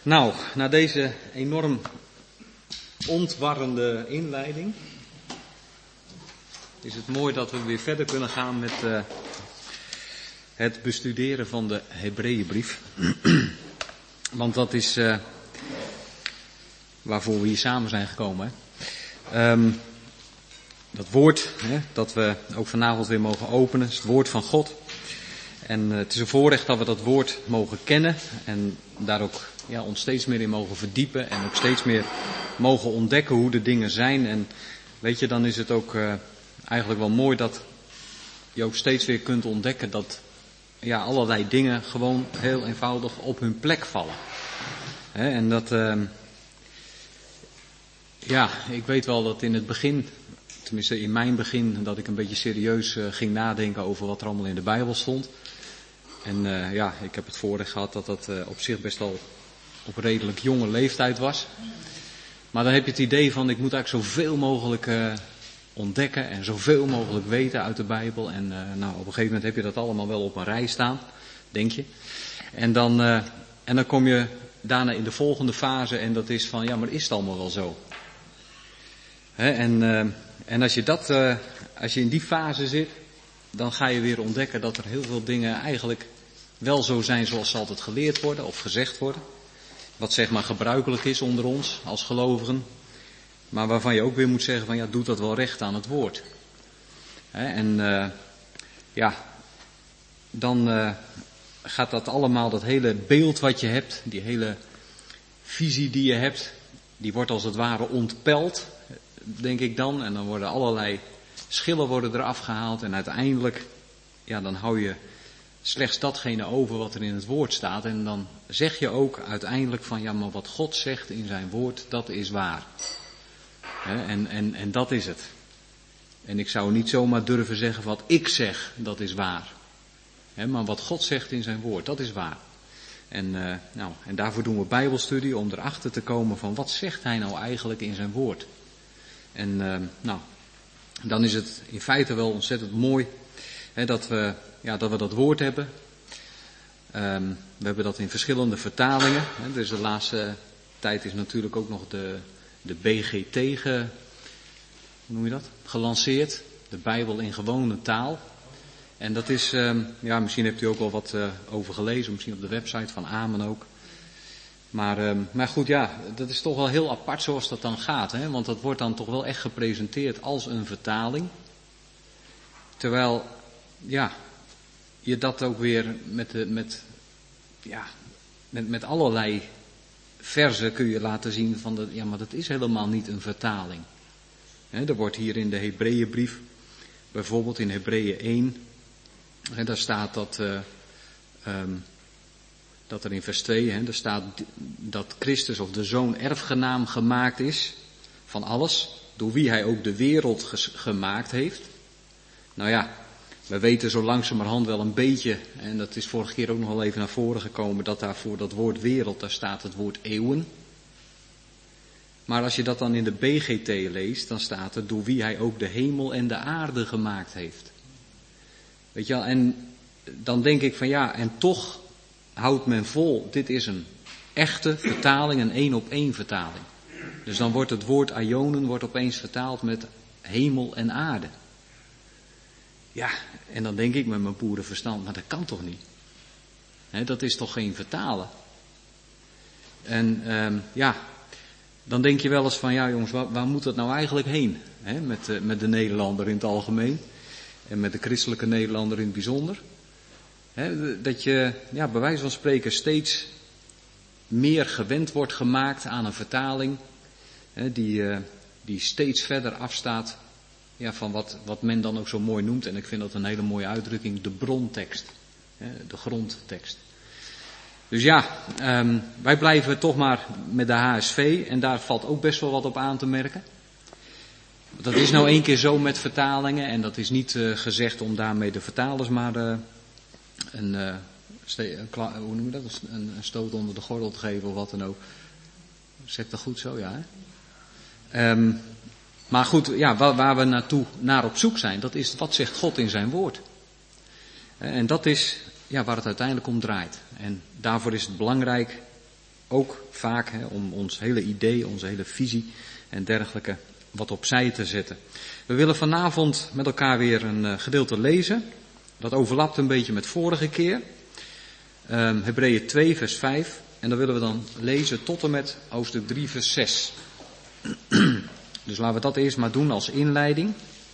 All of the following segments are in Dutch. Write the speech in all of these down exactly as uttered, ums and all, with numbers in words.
Nou, na deze enorm ontwarrende inleiding is het mooi dat we weer verder kunnen gaan met uh, het bestuderen van de Hebreeënbrief. Want dat is uh, waarvoor we hier samen zijn gekomen. Hè. Um, dat woord hè, dat we ook vanavond weer mogen openen, is het woord van God. En uh, het is een voorrecht dat we dat woord mogen kennen en daar ook ja, ons steeds meer in mogen verdiepen en ook steeds meer mogen ontdekken hoe de dingen zijn. En weet je, dan is het ook uh, eigenlijk wel mooi dat je ook steeds weer kunt ontdekken dat ja, allerlei dingen gewoon heel eenvoudig op hun plek vallen. He, en dat, uh, ja, ik weet wel dat in het begin, tenminste in mijn begin, dat ik een beetje serieus uh, ging nadenken over wat er allemaal in de Bijbel stond. En uh, ja, ik heb het voordeel gehad dat dat uh, op zich best al op redelijk jonge leeftijd was. Maar dan heb je het idee van, ik moet eigenlijk zoveel mogelijk uh, ontdekken en zoveel mogelijk weten uit de Bijbel. En uh, nou, op een gegeven moment heb je dat allemaal wel op een rij staan, denk je. En dan, uh, en dan kom je daarna in de volgende fase en dat is van, ja, maar is het allemaal wel zo? Hè, en, uh, en als je dat, uh, als je in die fase zit, dan ga je weer ontdekken dat er heel veel dingen eigenlijk wel zo zijn zoals ze altijd geleerd worden of gezegd worden. Wat zeg maar gebruikelijk is onder ons als gelovigen. Maar waarvan je ook weer moet zeggen van ja, doet dat wel recht aan het woord. He, en uh, ja, dan uh, gaat dat allemaal, dat hele beeld wat je hebt, die hele visie die je hebt, die wordt als het ware ontpeld, denk ik dan. En dan worden allerlei schillen worden eraf gehaald en uiteindelijk, ja, dan hou je slechts datgene over wat er in het woord staat. En dan zeg je ook uiteindelijk van ja, maar wat God zegt in zijn woord, dat is waar. He, en, en, en dat is het. En ik zou niet zomaar durven zeggen wat ik zeg, dat is waar. He, maar wat God zegt in zijn woord, dat is waar. En, uh, nou, en daarvoor doen we bijbelstudie om erachter te komen van wat zegt hij nou eigenlijk in zijn woord. En uh, nou, dan is het in feite wel ontzettend mooi he, dat we Ja, dat we dat woord hebben. Um, we hebben dat in verschillende vertalingen. Hè. Dus de laatste tijd is natuurlijk ook nog de, de B G T ge, hoe noem je dat? gelanceerd. De Bijbel in gewone taal. En dat is, um, ja, misschien hebt u ook wel wat uh, over gelezen. Misschien op de website van Amen ook. Maar, um, maar goed, ja, dat is toch wel heel apart zoals dat dan gaat. Hè. Want dat wordt dan toch wel echt gepresenteerd als een vertaling. Terwijl, ja, je dat ook weer met, de, met, ja, met, met allerlei verzen kun je laten zien van, de, ja, maar dat is helemaal niet een vertaling. He, er wordt hier in de Hebreeënbrief, bijvoorbeeld in Hebreeën één, he, daar staat dat, uh, um, dat er in vers twee, he, daar staat dat Christus of de Zoon erfgenaam gemaakt is van alles, door wie hij ook de wereld ges- gemaakt heeft. Nou ja, we weten zo langzamerhand wel een beetje, en dat is vorige keer ook nog wel even naar voren gekomen, dat daar voor dat woord wereld, daar staat het woord eeuwen. Maar als je dat dan in de B G T leest, dan staat er door wie hij ook de hemel en de aarde gemaakt heeft. Weet je wel, en dan denk ik van ja, en toch houdt men vol, dit is een echte vertaling, een één op één vertaling. Dus dan wordt het woord aionen wordt opeens vertaald met hemel en aarde. Ja, en dan denk ik met mijn boerenverstand, maar dat kan toch niet? He, dat is toch geen vertalen? En um, ja, dan denk je wel eens van, ja jongens, waar, waar moet dat nou eigenlijk heen? He, met, uh, met de Nederlander in het algemeen en met de christelijke Nederlander in het bijzonder. He, dat je, ja, bij wijze van spreken steeds meer gewend wordt gemaakt aan een vertaling, he, die, uh, die steeds verder afstaat. Ja, van wat, wat men dan ook zo mooi noemt, en ik vind dat een hele mooie uitdrukking, de brontekst. De grondtekst. Dus ja, um, wij blijven toch maar met de H S V, en daar valt ook best wel wat op aan te merken. Dat is nou één keer zo met vertalingen, en dat is niet uh, gezegd om daarmee de vertalers maar uh, een, uh, ste- een, kla- hoe noem je dat? Een, een stoot onder de gordel te geven of wat dan ook. Zeg dat goed zo, ja hè? Um, Maar goed, ja, waar, waar we naartoe naar op zoek zijn, dat is wat zegt God in zijn woord. En dat is ja, waar het uiteindelijk om draait. En daarvoor is het belangrijk ook vaak hè, om ons hele idee, onze hele visie en dergelijke wat opzij te zetten. We willen vanavond met elkaar weer een uh, gedeelte lezen. Dat overlapt een beetje met vorige keer. Um, Hebreeën twee vers vijf. En dan willen we dan lezen tot en met hoofdstuk drie vers zes. Dus laten we dat eerst maar doen als inleiding.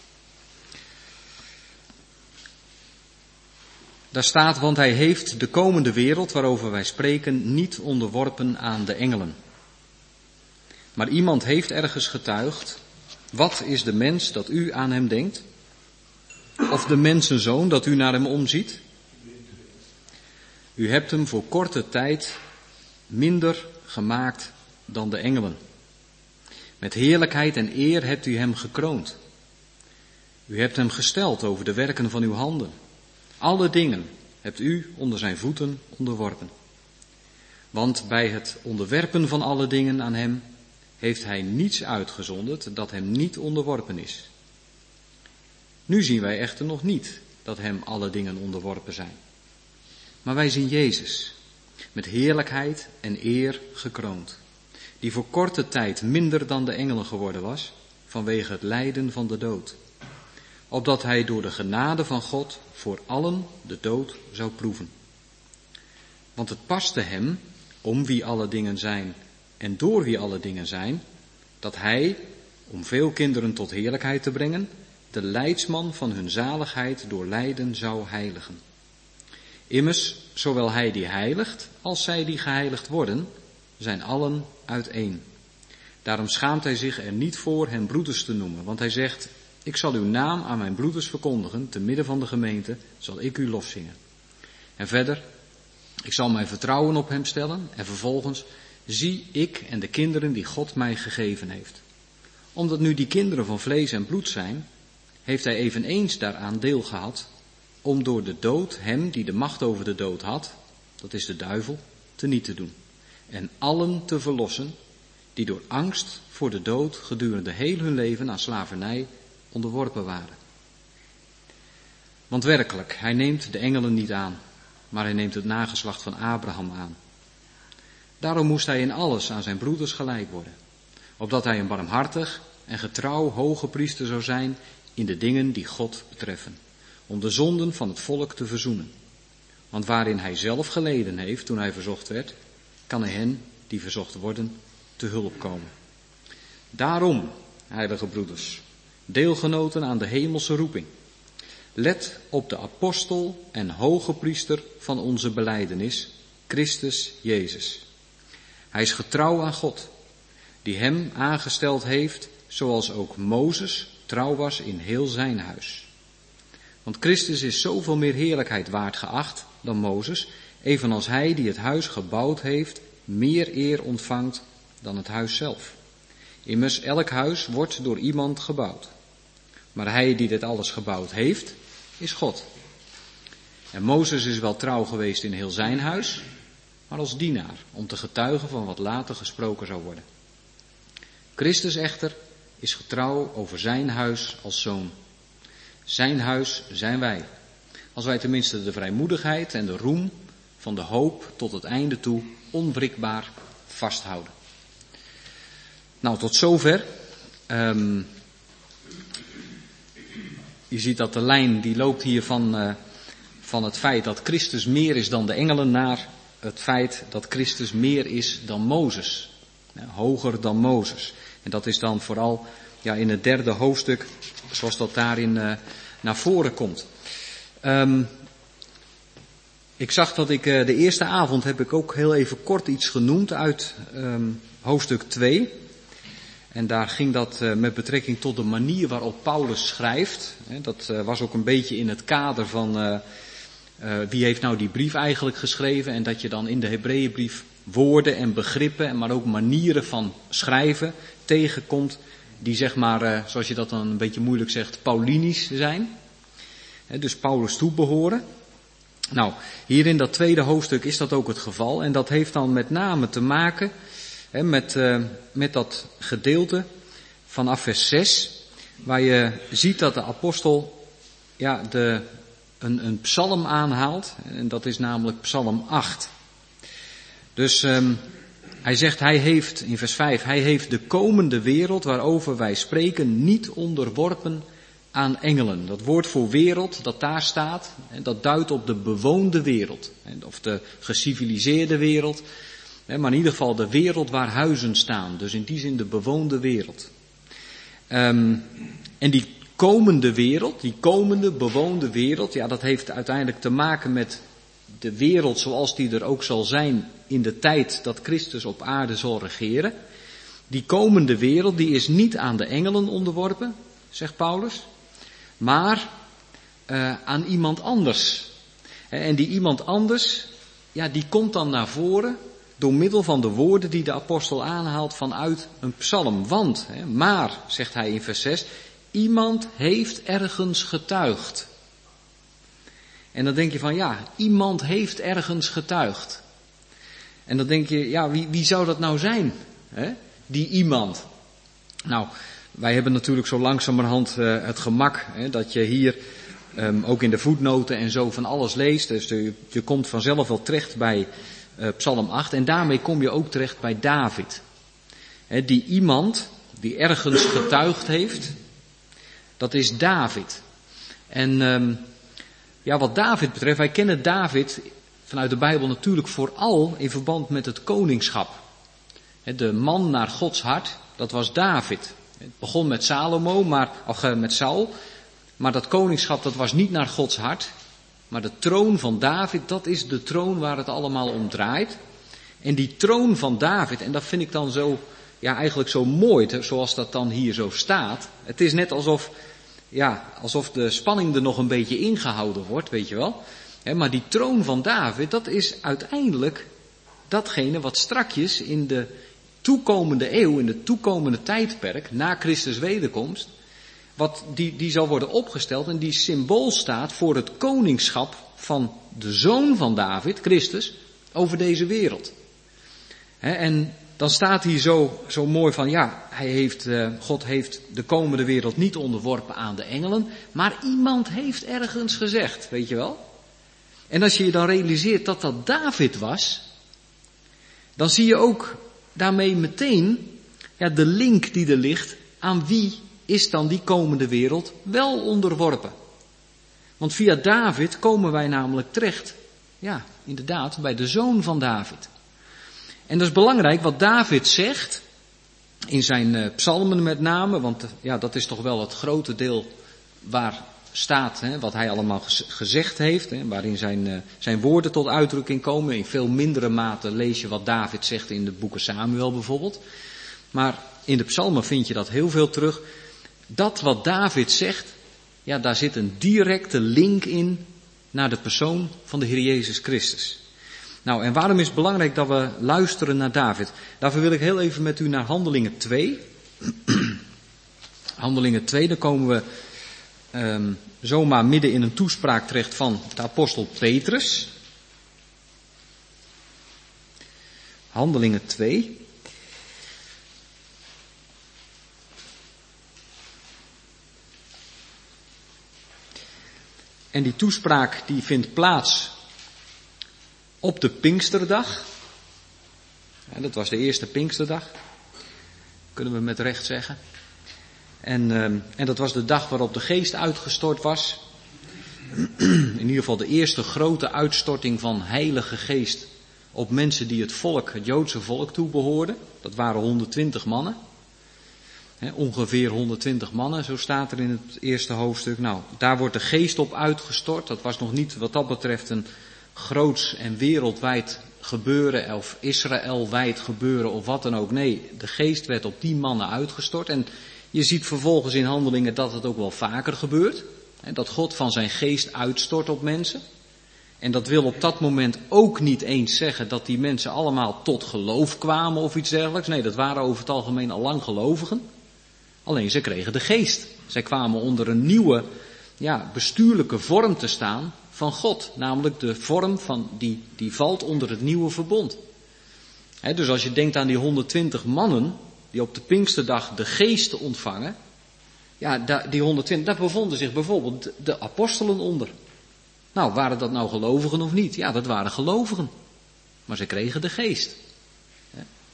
Daar staat, want hij heeft de komende wereld waarover wij spreken niet onderworpen aan de engelen. Maar iemand heeft ergens getuigd, wat is de mens dat u aan hem denkt? Of de mensenzoon dat u naar hem omziet? U hebt hem voor korte tijd minder gemaakt dan de engelen. Met heerlijkheid en eer hebt u hem gekroond. U hebt hem gesteld over de werken van uw handen. Alle dingen hebt u onder zijn voeten onderworpen. Want bij het onderwerpen van alle dingen aan hem heeft hij niets uitgezonderd dat hem niet onderworpen is. Nu zien wij echter nog niet dat hem alle dingen onderworpen zijn. Maar wij zien Jezus, met heerlijkheid en eer gekroond, die voor korte tijd minder dan de engelen geworden was, vanwege het lijden van de dood. Opdat hij door de genade van God voor allen de dood zou proeven. Want het paste hem, om wie alle dingen zijn en door wie alle dingen zijn, dat hij, om veel kinderen tot heerlijkheid te brengen, de leidsman van hun zaligheid door lijden zou heiligen. Immers, zowel hij die heiligt, als zij die geheiligd worden, zijn allen uiteen. Daarom schaamt hij zich er niet voor hen broeders te noemen, want hij zegt, ik zal uw naam aan mijn broeders verkondigen, te midden van de gemeente zal ik u lofzingen. En verder, ik zal mijn vertrouwen op hem stellen en vervolgens, zie ik en de kinderen die God mij gegeven heeft. Omdat nu die kinderen van vlees en bloed zijn, heeft hij eveneens daaraan deel gehad, om door de dood hem die de macht over de dood had, dat is de duivel, teniet te doen. En allen te verlossen, die door angst voor de dood gedurende heel hun leven aan slavernij onderworpen waren. Want werkelijk, hij neemt de engelen niet aan, maar hij neemt het nageslacht van Abraham aan. Daarom moest hij in alles aan zijn broeders gelijk worden, opdat hij een barmhartig en getrouw hoge priester zou zijn in de dingen die God betreffen, om de zonden van het volk te verzoenen. Want waarin hij zelf geleden heeft toen hij verzocht werd, kan hij hen die verzocht worden te hulp komen. Daarom, heilige broeders, deelgenoten aan de hemelse roeping, let op de apostel en hoge priester van onze belijdenis, Christus Jezus. Hij is getrouw aan God, die hem aangesteld heeft, zoals ook Mozes trouw was in heel zijn huis. Want Christus is zoveel meer heerlijkheid waard geacht dan Mozes, evenals hij die het huis gebouwd heeft, meer eer ontvangt dan het huis zelf. Immers, elk huis wordt door iemand gebouwd. Maar hij die dit alles gebouwd heeft, is God. En Mozes is wel trouw geweest in heel zijn huis, maar als dienaar, om te getuigen van wat later gesproken zou worden. Christus echter is getrouw over zijn huis als zoon. Zijn huis zijn wij, als wij tenminste de vrijmoedigheid en de roem van de hoop tot het einde toe onwrikbaar vasthouden. Nou, tot zover. Um, je ziet dat de lijn die loopt hier van, uh, van het feit dat Christus meer is dan de engelen naar het feit dat Christus meer is dan Mozes. Ja, hoger dan Mozes. En dat is dan vooral ja, in het derde hoofdstuk, zoals dat daarin uh, naar voren komt. Um, ik zag dat ik uh, de eerste avond heb ik ook heel even kort iets genoemd uit um, hoofdstuk twee. En daar ging dat uh, met betrekking tot de manier waarop Paulus schrijft. Hè, dat uh, was ook een beetje in het kader van uh, uh, wie heeft nou die brief eigenlijk geschreven. En dat je dan in de Hebreeënbrief woorden en begrippen, maar ook manieren van schrijven tegenkomt. Die zeg maar, uh, zoals je dat dan een beetje moeilijk zegt, Paulinisch zijn. Hè, dus Paulus toebehoren. Nou, hier in dat tweede hoofdstuk is dat ook het geval. En dat heeft dan met name te maken He, met, uh, met dat gedeelte vanaf vers zes, waar je ziet dat de apostel ja, de, een, een psalm aanhaalt, en dat is namelijk psalm acht. Dus um, Hij zegt, hij heeft, in vers vijf, hij heeft de komende wereld waarover wij spreken niet onderworpen aan engelen. Dat woord voor wereld dat daar staat, dat duidt op de bewoonde wereld. Of de geciviliseerde wereld. Maar in ieder geval de wereld waar huizen staan. Dus in die zin de bewoonde wereld. Um, en die komende wereld, die komende bewoonde wereld, ja, dat heeft uiteindelijk te maken met de wereld zoals die er ook zal zijn in de tijd dat Christus op aarde zal regeren. Die komende wereld, die is niet aan de engelen onderworpen, zegt Paulus, maar uh, aan iemand anders. En die iemand anders, ja, die komt dan naar voren door middel van de woorden die de apostel aanhaalt vanuit een psalm. Want, hè, maar, zegt hij in vers zes, iemand heeft ergens getuigd. En dan denk je van, ja, iemand heeft ergens getuigd. En dan denk je, ja, wie, wie zou dat nou zijn? Hè? Die iemand. Nou, wij hebben natuurlijk zo langzamerhand uh, het gemak, hè, dat je hier um, ook in de voetnoten en zo van alles leest. Dus je, je komt vanzelf wel terecht bij uh, Psalm acht. En daarmee kom je ook terecht bij David. Hè, die iemand die ergens getuigd heeft, dat is David. En um, ja, wat David betreft, wij kennen David vanuit de Bijbel natuurlijk vooral in verband met het koningschap. De man naar Gods hart, dat was David. Het begon met Salomo, maar, of met Saul, maar dat koningschap dat was niet naar Gods hart. Maar de troon van David, dat is de troon waar het allemaal om draait. En die troon van David, en dat vind ik dan zo, ja eigenlijk zo mooi, zoals dat dan hier zo staat. Het is net alsof, ja, alsof de spanning er nog een beetje ingehouden wordt, weet je wel. He, maar die troon van David, dat is uiteindelijk datgene wat strakjes in de toekomende eeuw, in de toekomende tijdperk, na Christus wederkomst, wat die, die zal worden opgesteld en die symbool staat voor het koningschap van de zoon van David, Christus, over deze wereld. He, en dan staat hier zo, zo mooi van, ja, hij heeft, uh, God heeft de komende wereld niet onderworpen aan de engelen, maar iemand heeft ergens gezegd, weet je wel. En als je je dan realiseert dat dat David was, dan zie je ook daarmee meteen, ja, de link die er ligt aan wie is dan die komende wereld wel onderworpen. Want via David komen wij namelijk terecht, ja, inderdaad, bij de zoon van David. En dat is belangrijk wat David zegt, in zijn uh, psalmen met name, want uh, ja, dat is toch wel het grote deel waar staat, hè, wat hij allemaal gez- gezegd heeft, hè, waarin zijn, uh, zijn woorden tot uitdrukking komen. In veel mindere mate lees je wat David zegt in de boeken Samuel bijvoorbeeld. Maar in de psalmen vind je dat heel veel terug. Dat wat David zegt, ja, daar zit een directe link in naar de persoon van de Heer Jezus Christus. Nou, en waarom is het belangrijk dat we luisteren naar David? Daarvoor wil ik heel even met u naar Handelingen twee. Handelingen twee, daar komen we um, zomaar midden in een toespraak terecht van de apostel Petrus. Handelingen twee. En die toespraak die vindt plaats op de Pinksterdag. Ja, dat was de eerste Pinksterdag, kunnen we met recht zeggen. En, uh, en dat was de dag waarop de geest uitgestort was. In ieder geval de eerste grote uitstorting van heilige geest op mensen die het volk, het Joodse volk toebehoorden. Dat waren honderdtwintig mannen. He, ongeveer honderdtwintig mannen, zo staat er in het eerste hoofdstuk. Nou, daar wordt de geest op uitgestort. Dat was nog niet wat dat betreft een groots en wereldwijd gebeuren of Israëlwijd gebeuren of wat dan ook. Nee, de geest werd op die mannen uitgestort. En je ziet vervolgens in Handelingen dat het ook wel vaker gebeurt. He, dat God van zijn geest uitstort op mensen. En dat wil op dat moment ook niet eens zeggen dat die mensen allemaal tot geloof kwamen of iets dergelijks. Nee, dat waren over het algemeen al lang gelovigen. Alleen ze kregen de geest. Zij kwamen onder een nieuwe, ja, bestuurlijke vorm te staan van God. Namelijk de vorm van die, die valt onder het nieuwe verbond. He, dus als je denkt aan die honderdtwintig mannen die op de Pinksterdag de geest ontvangen. Ja, die honderdtwintig, daar bevonden zich bijvoorbeeld de apostelen onder. Nou, waren dat nou gelovigen of niet? Ja, dat waren gelovigen. Maar ze kregen de geest.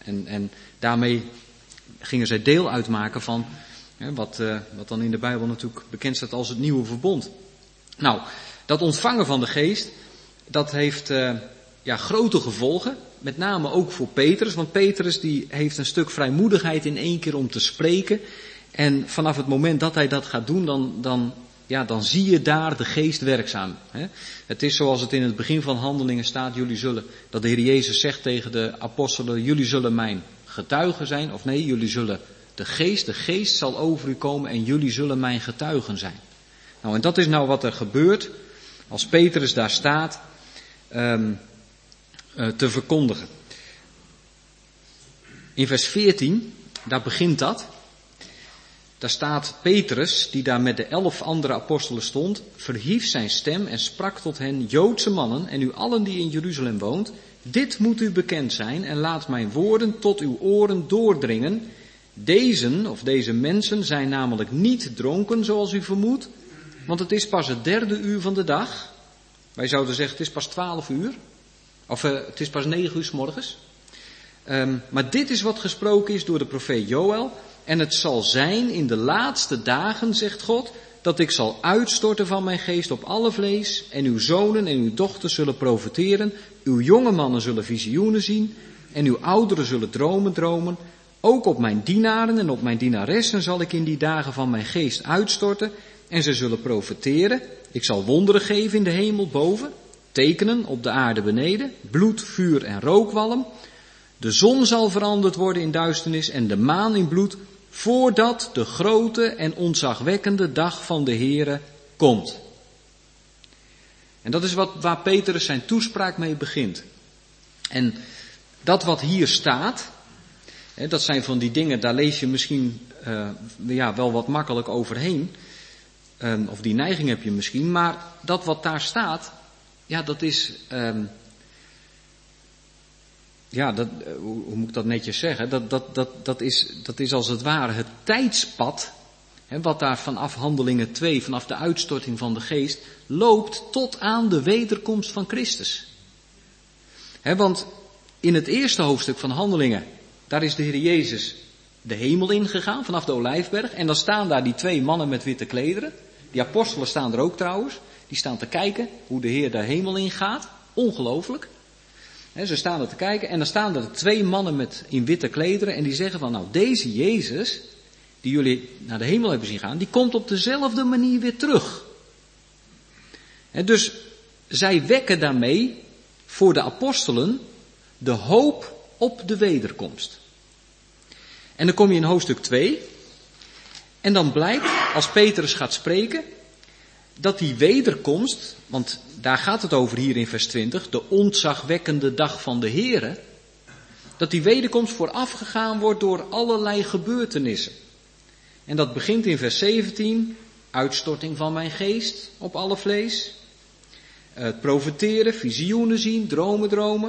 En, en daarmee gingen zij deel uitmaken van hè, wat, uh, wat dan in de Bijbel natuurlijk bekend staat als het nieuwe verbond. Nou, dat ontvangen van de geest, dat heeft uh, ja, grote gevolgen. Met name ook voor Petrus, want Petrus die heeft een stuk vrijmoedigheid in één keer om te spreken. En vanaf het moment dat hij dat gaat doen, dan, dan, ja, dan zie je daar de geest werkzaam. Hè? Het is zoals het in het begin van Handelingen staat, jullie zullen, dat de Heer Jezus zegt tegen de apostelen, jullie zullen mijn getuigen zijn. Of nee, jullie zullen de geest, de geest zal over u komen en jullie zullen mijn getuigen zijn. Nou, en dat is nou wat er gebeurt als Petrus daar staat um, uh, te verkondigen. In vers veertien, daar begint dat. Daar staat Petrus, die daar met de elf andere apostelen stond, verhief zijn stem en sprak tot hen, Joodse mannen en u allen die in Jeruzalem woont, dit moet u bekend zijn en laat mijn woorden tot uw oren doordringen. Deze, of deze mensen, zijn namelijk niet dronken zoals u vermoedt, want het is pas het derde uur van de dag. Wij zouden zeggen, het is pas twaalf uur. Of uh, het is pas negen uur 's morgens. Um, maar dit is wat gesproken is door de profeet Joël. En het zal zijn in de laatste dagen, zegt God, dat ik zal uitstorten van mijn geest op alle vlees. En uw zonen en uw dochters zullen profeteren. Uw jonge mannen zullen visioenen zien. En uw ouderen zullen dromen dromen. Ook op mijn dienaren en op mijn dienaressen zal ik in die dagen van mijn geest uitstorten. En ze zullen profeteren. Ik zal wonderen geven in de hemel boven. Tekenen op de aarde beneden. Bloed, vuur en rookwalm. De zon zal veranderd worden in duisternis en de maan in bloed, voordat de grote en ontzagwekkende dag van de Heere komt. En dat is wat, waar Petrus zijn toespraak mee begint. En dat wat hier staat, hè, dat zijn van die dingen, daar lees je misschien uh, ja, wel wat makkelijk overheen. Um, of die neiging heb je misschien, maar dat wat daar staat, ja, dat is... Um, Ja, dat, hoe, hoe moet ik dat netjes zeggen? Dat, dat, dat, dat, is, dat is als het ware het tijdspad, hè, wat daar vanaf Handelingen twee, vanaf de uitstorting van de geest, loopt tot aan de wederkomst van Christus. Hè, want in het eerste hoofdstuk van Handelingen, daar is de Heer Jezus de hemel ingegaan, vanaf de Olijfberg. En dan staan daar die twee mannen met witte klederen. Die apostelen staan er ook trouwens. Die staan te kijken hoe de Heer de hemel ingaat. Ongelooflijk. He, ze staan er te kijken en dan staan er twee mannen met, in witte klederen en die zeggen van, nou deze Jezus, die jullie naar de hemel hebben zien gaan, die komt op dezelfde manier weer terug. He, dus zij wekken daarmee voor de apostelen de hoop op de wederkomst. En dan kom je in hoofdstuk twee en dan blijkt, als Petrus gaat spreken, dat die wederkomst, want daar gaat het over hier in vers twintig, de ontzagwekkende dag van de Heere, dat die wederkomst voorafgegaan wordt door allerlei gebeurtenissen. En dat begint in vers zeventien, uitstorting van mijn geest op alle vlees, het profeteren, visioenen zien, dromen dromen.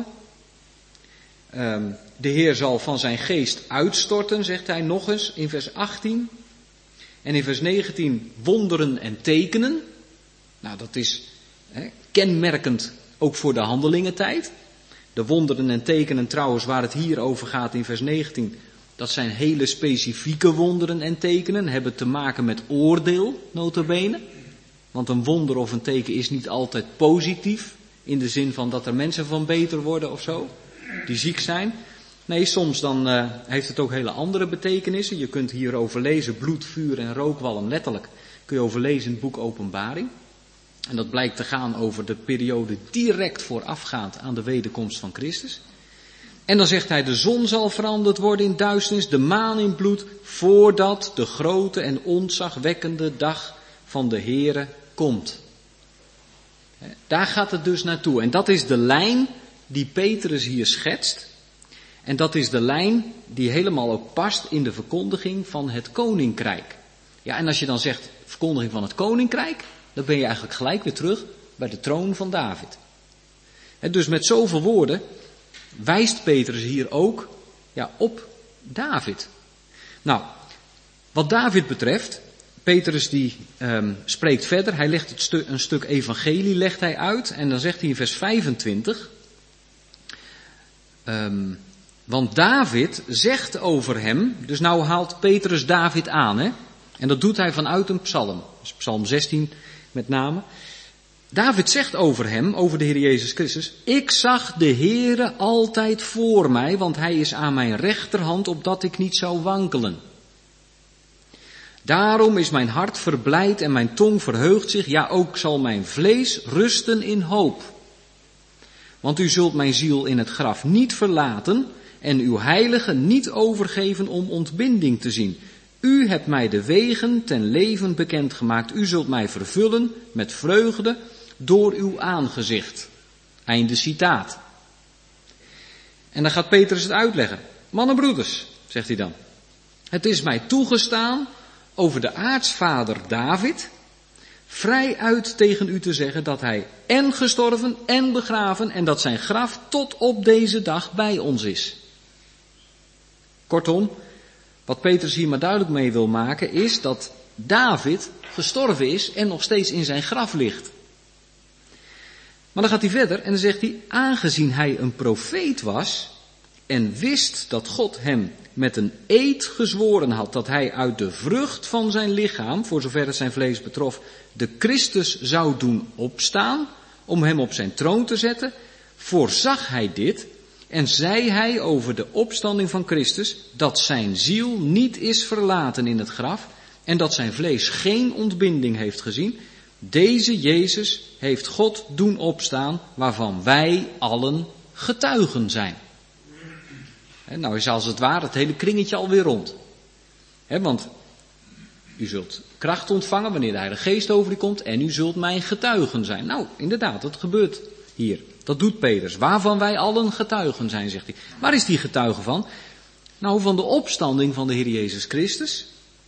De Heer zal van zijn geest uitstorten, zegt hij nog eens in vers achttien. En in vers negentien wonderen en tekenen. Nou, dat is hè, kenmerkend ook voor de handelingentijd. De wonderen en tekenen trouwens waar het hier over gaat in vers negentien. Dat zijn hele specifieke wonderen en tekenen. Hebben te maken met oordeel, nota bene. Want een wonder of een teken is niet altijd positief. In de zin van dat er mensen van beter worden of zo. Die ziek zijn. Nee, soms dan uh, heeft het ook hele andere betekenissen. Je kunt hierover lezen, bloed, vuur en rookwalm, letterlijk. Kun je overlezen in het boek Openbaring. En dat blijkt te gaan over de periode direct voorafgaand aan de wederkomst van Christus. En dan zegt hij, de zon zal veranderd worden in duisternis, de maan in bloed, voordat de grote en ontzagwekkende dag van de Heere komt. Daar gaat het dus naartoe. En dat is de lijn die Petrus hier schetst. En dat is de lijn die helemaal ook past in de verkondiging van het koninkrijk. Ja, en als je dan zegt verkondiging van het koninkrijk, dan ben je eigenlijk gelijk weer terug bij de troon van David. En dus met zoveel woorden wijst Petrus hier ook ja, op David. Nou, wat David betreft, Petrus die um, spreekt verder, hij legt het stu- een stuk evangelie legt hij uit en dan zegt hij in vers vijfentwintig... Um, Want David zegt over hem, dus nou haalt Petrus David aan, hè? En dat doet hij vanuit een psalm, dus psalm zestien met name. David zegt over hem, over de Heer Jezus Christus, ik zag de Heere altijd voor mij, want hij is aan mijn rechterhand, opdat ik niet zou wankelen. Daarom is mijn hart verblijd en mijn tong verheugt zich, ja ook zal mijn vlees rusten in hoop. Want u zult mijn ziel in het graf niet verlaten en uw heilige niet overgeven om ontbinding te zien. U hebt mij de wegen ten leven bekendgemaakt. U zult mij vervullen met vreugde door uw aangezicht. Einde citaat. En dan gaat Petrus het uitleggen. Mannenbroeders, zegt hij dan. Het is mij toegestaan over de aartsvader David vrij uit tegen u te zeggen dat hij en gestorven en begraven en dat zijn graf tot op deze dag bij ons is. Kortom, wat Petrus hier maar duidelijk mee wil maken is dat David gestorven is en nog steeds in zijn graf ligt. Maar dan gaat hij verder en dan zegt hij, aangezien hij een profeet was en wist dat God hem met een eed gezworen had dat hij uit de vrucht van zijn lichaam, voor zover het zijn vlees betrof, de Christus zou doen opstaan om hem op zijn troon te zetten, voorzag hij dit en zei hij over de opstanding van Christus dat zijn ziel niet is verlaten in het graf en dat zijn vlees geen ontbinding heeft gezien. Deze Jezus heeft God doen opstaan waarvan wij allen getuigen zijn. He, nou is als het ware het hele kringetje alweer rond. He, want u zult kracht ontvangen wanneer de Heilige Geest over u komt en u zult mijn getuigen zijn. Nou, inderdaad, dat gebeurt hier. Dat doet Petrus. Waarvan wij allen getuigen zijn, zegt hij. Waar is die getuige van? Nou, van de opstanding van de Heer Jezus Christus.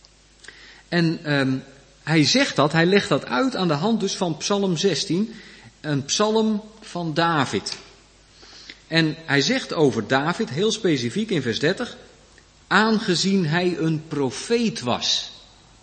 En um, hij zegt dat, hij legt dat uit aan de hand dus van psalm zestien. Een psalm van David. En hij zegt over David, heel specifiek in vers dertig, aangezien hij een profeet was.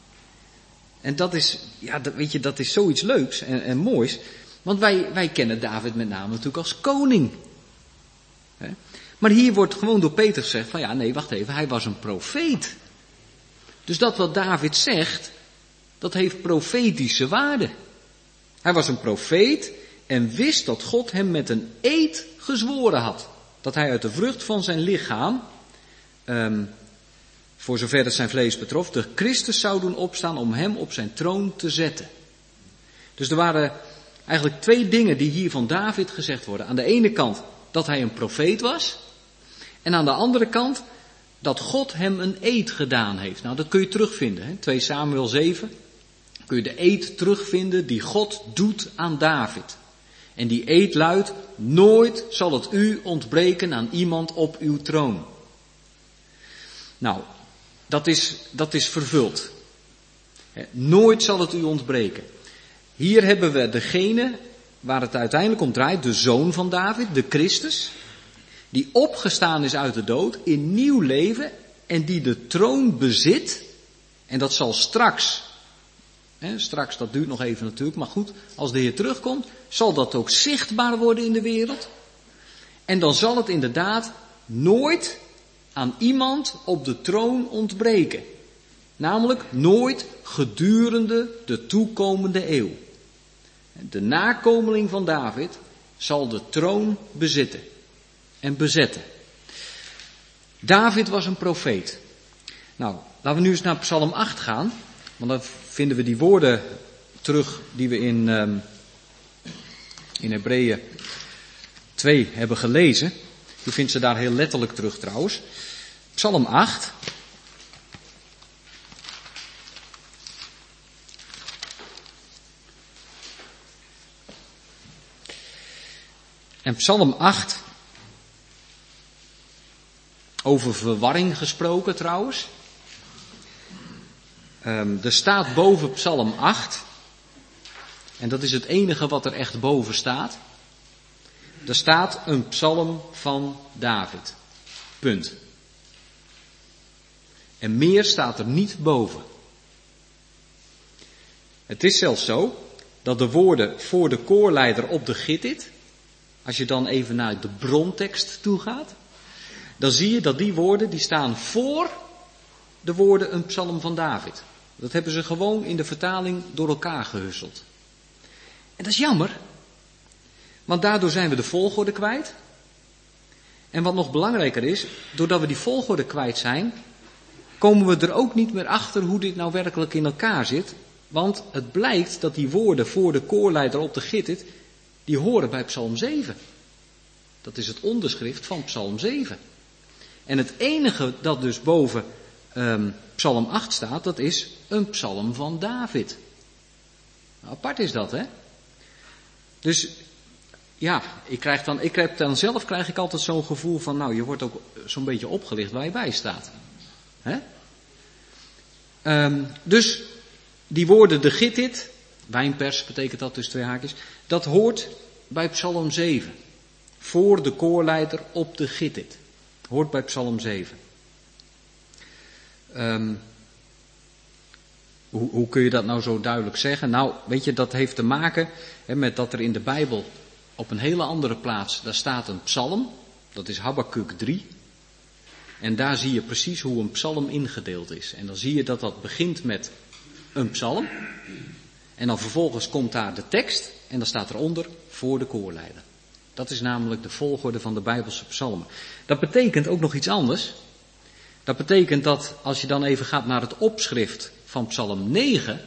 En dat is, ja, dat, weet je, dat is zoiets leuks en, en moois. Want wij, wij kennen David met name natuurlijk als koning. He? Maar hier wordt gewoon door Peter gezegd van ja, nee, wacht even, hij was een profeet. Dus dat wat David zegt, dat heeft profetische waarde. Hij was een profeet en wist dat God hem met een eed gezworen had. Dat hij uit de vrucht van zijn lichaam, um, voor zover het zijn vlees betrof, de Christus zou doen opstaan om hem op zijn troon te zetten. Dus er waren eigenlijk twee dingen die hier van David gezegd worden. Aan de ene kant dat hij een profeet was. En aan de andere kant dat God hem een eed gedaan heeft. Nou, dat kun je terugvinden. Hè? twee Samuel zeven. Kun je de eed terugvinden die God doet aan David. En die eed luidt, nooit zal het u ontbreken aan iemand op uw troon. Nou, dat is, dat is vervuld. Nooit zal het u ontbreken. Hier hebben we degene waar het uiteindelijk om draait, de zoon van David, de Christus, die opgestaan is uit de dood in nieuw leven en die de troon bezit. En dat zal straks, hè, straks dat duurt nog even natuurlijk, maar goed, als de Heer terugkomt, zal dat ook zichtbaar worden in de wereld. En dan zal het inderdaad nooit aan iemand op de troon ontbreken. Namelijk nooit gedurende de toekomende eeuw. De nakomeling van David zal de troon bezitten en bezetten. David was een profeet. Nou, laten we nu eens naar Psalm acht gaan. Want dan vinden we die woorden terug die we in, um, in Hebreeën twee hebben gelezen. Je vindt ze daar heel letterlijk terug trouwens. Psalm acht. En Psalm acht, over verwarring gesproken trouwens. Um, er staat boven Psalm acht, en dat is het enige wat er echt boven staat. Er staat een psalm van David. Punt. En meer staat er niet boven. Het is zelfs zo dat de woorden voor de koorleider op de Gittit, als je dan even naar de brontekst toe gaat, dan zie je dat die woorden die staan voor de woorden een psalm van David. Dat hebben ze gewoon in de vertaling door elkaar gehusseld. En dat is jammer, want daardoor zijn we de volgorde kwijt. En wat nog belangrijker is, doordat we die volgorde kwijt zijn, komen we er ook niet meer achter hoe dit nou werkelijk in elkaar zit. Want het blijkt dat die woorden voor de koorleider op de Gittit, die horen bij Psalm zeven. Dat is het onderschrift van Psalm zeven. En het enige dat dus boven um, Psalm acht staat, dat is een psalm van David. Nou, apart is dat, hè? Dus ja, ik krijg dan, ik heb dan zelf krijg ik altijd zo'n gevoel van, nou, je wordt ook zo'n beetje opgelicht waar je bij staat. Hè? Um, dus die woorden de Gittit, wijnpers betekent dat dus twee haakjes, dat hoort bij Psalm zeven. Voor de koorleider op de Gittit. Hoort bij Psalm zeven. Um, hoe, hoe kun je dat nou zo duidelijk zeggen? Nou, weet je, dat heeft te maken hè, met dat er in de Bijbel op een hele andere plaats, daar staat een psalm. Dat is Habakuk drie. En daar zie je precies hoe een psalm ingedeeld is. En dan zie je dat dat begint met een psalm. En dan vervolgens komt daar de tekst. En dan staat eronder voor de koorleider. Dat is namelijk de volgorde van de Bijbelse psalmen. Dat betekent ook nog iets anders. Dat betekent dat als je dan even gaat naar het opschrift van Psalm negen.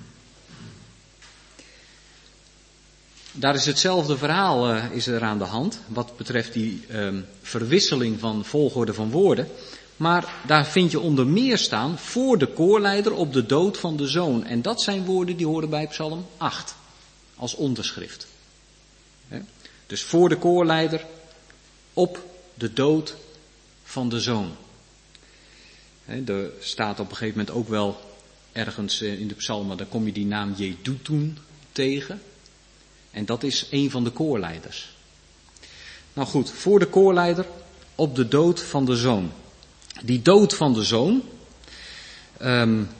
Daar is hetzelfde verhaal uh, is er aan de hand. Wat betreft die um, verwisseling van volgorde van woorden. Maar daar vind je onder meer staan voor de koorleider op de dood van de zoon. En dat zijn woorden die horen bij Psalm acht. Als onderschrift. He? Dus voor de koorleider op de dood van de zoon. He, er staat op een gegeven moment ook wel ergens in de psalmen, daar kom je die naam Jeduthun tegen. En dat is een van de koorleiders. Nou goed, voor de koorleider op de dood van de zoon. Die dood van de zoon, um,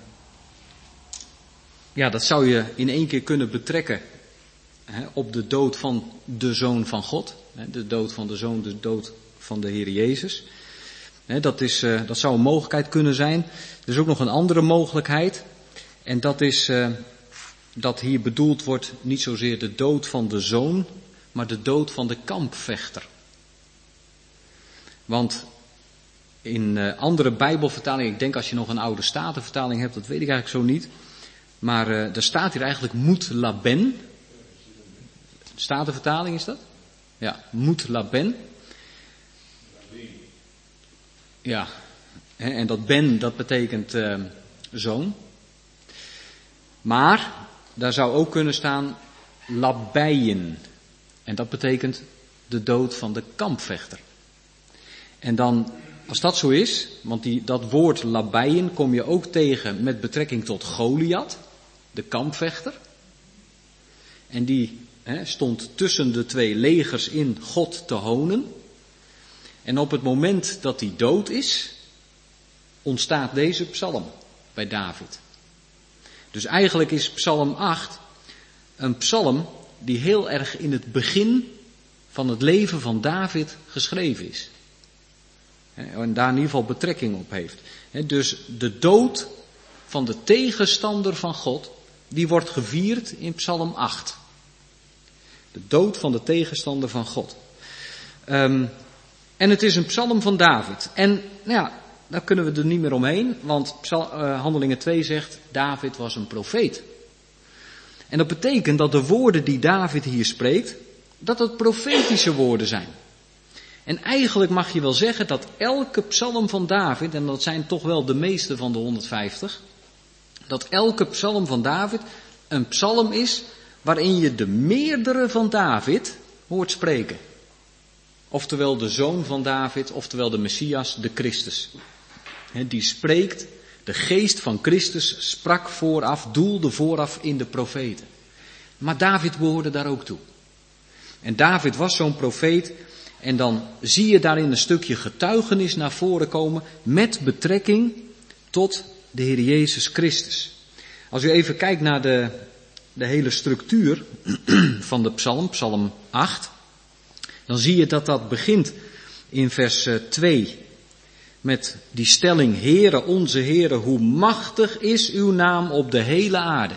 ja, dat zou je in één keer kunnen betrekken he, op de dood van de Zoon van God. He, de dood van de Zoon, de dood van de Heer Jezus. He, dat, is, uh, dat zou een mogelijkheid kunnen zijn. Er is ook nog een andere mogelijkheid. En dat is uh, dat hier bedoeld wordt niet zozeer de dood van de Zoon, maar de dood van de kampvechter. Want in uh, andere Bijbelvertalingen, ik denk als je nog een oude Statenvertaling hebt, dat weet ik eigenlijk zo niet. Maar uh, er staat hier eigenlijk Moed Laben. Statenvertaling is dat? Ja, Moed Laben. Ja, hè, en dat ben, dat betekent uh, zoon. Maar daar zou ook kunnen staan Labeien. En dat betekent de dood van de kampvechter. En dan, als dat zo is, want die, dat woord Labeien kom je ook tegen met betrekking tot Goliath, de kampvechter. En die hè, stond tussen de twee legers in God te honen. En op het moment dat hij dood is, ontstaat deze psalm bij David. Dus eigenlijk is psalm acht een psalm die heel erg in het begin van het leven van David geschreven is. En daar in ieder geval betrekking op heeft. Dus de dood van de tegenstander van God, die wordt gevierd in psalm acht. De dood van de tegenstander van God. Um, en het is een psalm van David. En nou ja, daar kunnen we er niet meer omheen, want psal, uh, Handelingen twee zegt, David was een profeet. En dat betekent dat de woorden die David hier spreekt, dat het profetische woorden zijn. En eigenlijk mag je wel zeggen dat elke psalm van David, en dat zijn toch wel de meeste van de honderdvijftig, dat elke psalm van David een psalm is waarin je de meerdere van David hoort spreken. Oftewel de zoon van David, oftewel de Messias, de Christus. He, die spreekt, de geest van Christus sprak vooraf, doelde vooraf in de profeten. Maar David behoorde daar ook toe. En David was zo'n profeet. En dan zie je daarin een stukje getuigenis naar voren komen met betrekking tot de Heer Jezus Christus. Als u even kijkt naar de, de hele structuur van de psalm, psalm acht, dan zie je dat dat begint in vers twee. Met die stelling, Heere, onze Heere, hoe machtig is uw naam op de hele aarde.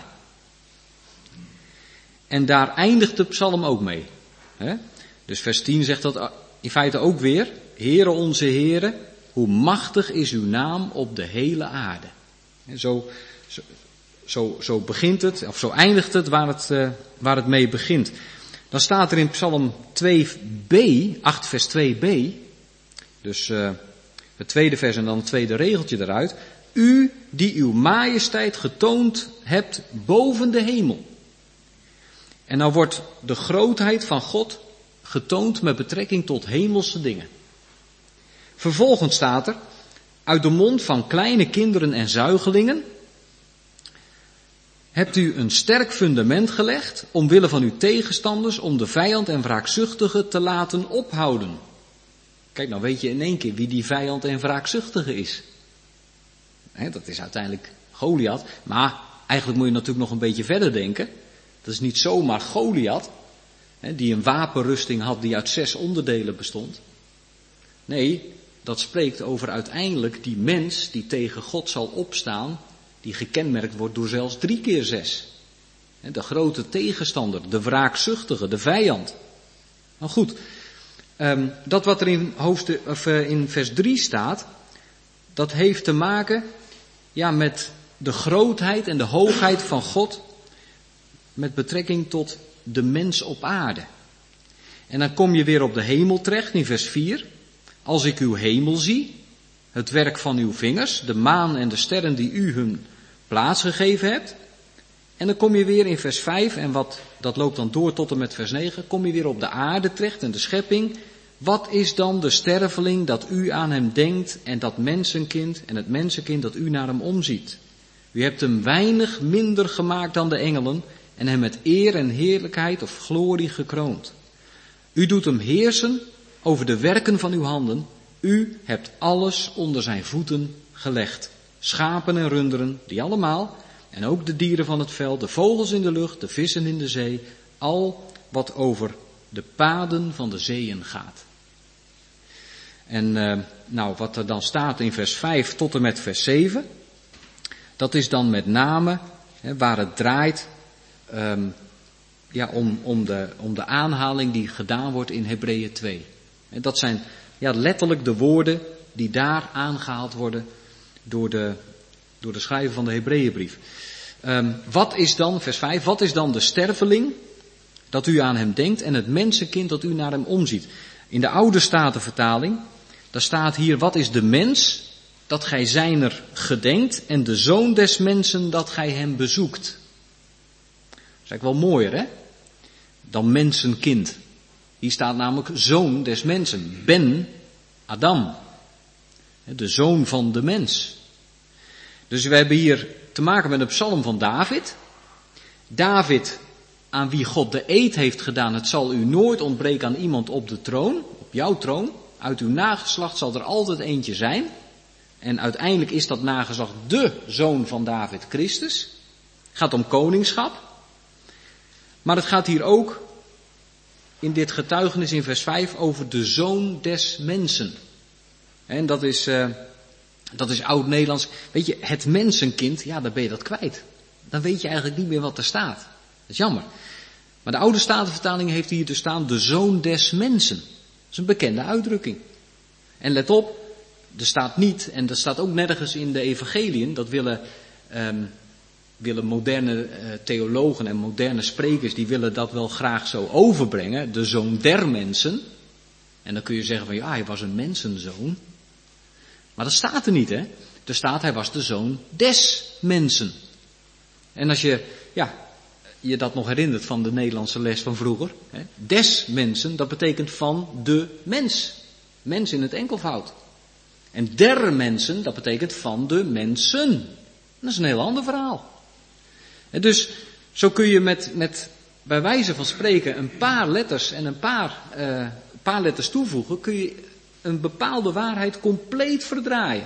En daar eindigt de psalm ook mee. Hè? Dus vers tien zegt dat in feite ook weer, Heere, onze Heere, hoe machtig is uw naam op de hele aarde. En zo, zo, zo, zo begint het, of zo eindigt het waar het, uh, waar het mee begint. Dan staat er in psalm twee b, acht vers twee b, dus uh, het tweede vers en dan het tweede regeltje eruit. U die uw majesteit getoond hebt boven de hemel. En nou wordt de grootheid van God getoond met betrekking tot hemelse dingen. Vervolgens staat er, uit de mond van kleine kinderen en zuigelingen hebt u een sterk fundament gelegd, omwille van uw tegenstanders, om de vijand en wraakzuchtige te laten ophouden. Kijk, nou weet je in één keer wie die vijand en wraakzuchtige is. He, dat is uiteindelijk Goliath, maar eigenlijk moet je natuurlijk nog een beetje verder denken. Dat is niet zomaar Goliath, he, die een wapenrusting had die uit zes onderdelen bestond. Nee, dat spreekt over uiteindelijk die mens die tegen God zal opstaan, die gekenmerkt wordt door zelfs drie keer zes. De grote tegenstander, de wraakzuchtige, de vijand. Nou goed, um, dat wat er in, hoofdstuk, of, uh, in vers drie staat, dat heeft te maken ja, met de grootheid en de hoogheid van God met betrekking tot de mens op aarde. En dan kom je weer op de hemel terecht in vers vier. Als ik uw hemel zie, het werk van uw vingers, de maan en de sterren die u hun plaats gegeven hebt. En dan kom je weer in vers vijf, en wat, dat loopt dan door tot en met vers negen, kom je weer op de aarde terecht en de schepping. Wat is dan de sterveling dat u aan hem denkt en dat mensenkind en het mensenkind dat u naar hem omziet? U hebt hem weinig minder gemaakt dan de engelen en hem met eer en heerlijkheid of glorie gekroond. U doet hem heersen over de werken van uw handen. U hebt alles onder zijn voeten gelegd. Schapen en runderen, die allemaal, en ook de dieren van het veld, de vogels in de lucht, de vissen in de zee, al wat over de paden van de zeeën gaat. En uh, nou, wat er dan staat in vers vijf tot en met vers zeven, dat is dan met name hè, waar het draait um, ja, om, om, de, om de aanhaling die gedaan wordt in Hebreeën twee. En dat zijn ja, letterlijk de woorden die daar aangehaald worden door de, door de schrijver van de Hebreeënbrief. Um, wat is dan, vers vijf, wat is dan de sterveling dat u aan hem denkt en het mensenkind dat u naar hem omziet? In de oude Statenvertaling, daar staat hier, wat is de mens dat gij zijner gedenkt en de zoon des mensen dat gij hem bezoekt? Dat is eigenlijk wel mooier, hè? Dan mensenkind. Hier staat namelijk zoon des mensen, Ben Adam. De zoon van de mens. Dus we hebben hier te maken met een psalm van David. David, aan wie God de eed heeft gedaan, het zal u nooit ontbreken aan iemand op de troon, op jouw troon. Uit uw nageslacht zal er altijd eentje zijn. En uiteindelijk is dat nageslacht de zoon van David, Christus. Het gaat om koningschap. Maar het gaat hier ook in dit getuigenis in vers vijf over de zoon des mensen. En dat is, uh, dat is oud-Nederlands. Weet je, het mensenkind, ja, dan ben je dat kwijt. Dan weet je eigenlijk niet meer wat er staat. Dat is jammer. Maar de oude Statenvertaling heeft hier te staan de zoon des mensen. Dat is een bekende uitdrukking. En let op, er staat niet, en dat staat ook nergens in de evangeliën, dat willen, um, willen moderne uh, theologen en moderne sprekers, die willen dat wel graag zo overbrengen, de zoon der mensen. En dan kun je zeggen van ja, hij was een mensenzoon. Maar dat staat er niet, hè. Er staat, hij was de zoon des mensen. En als je, ja, je dat nog herinnert van de Nederlandse les van vroeger, hè, des mensen, dat betekent van de mens. Mens in het enkelvoud. En der mensen, dat betekent van de mensen. Dat is een heel ander verhaal. En dus, zo kun je met, met, bij wijze van spreken, een paar letters en een paar, uh, een paar letters toevoegen, kun je een bepaalde waarheid compleet verdraaien.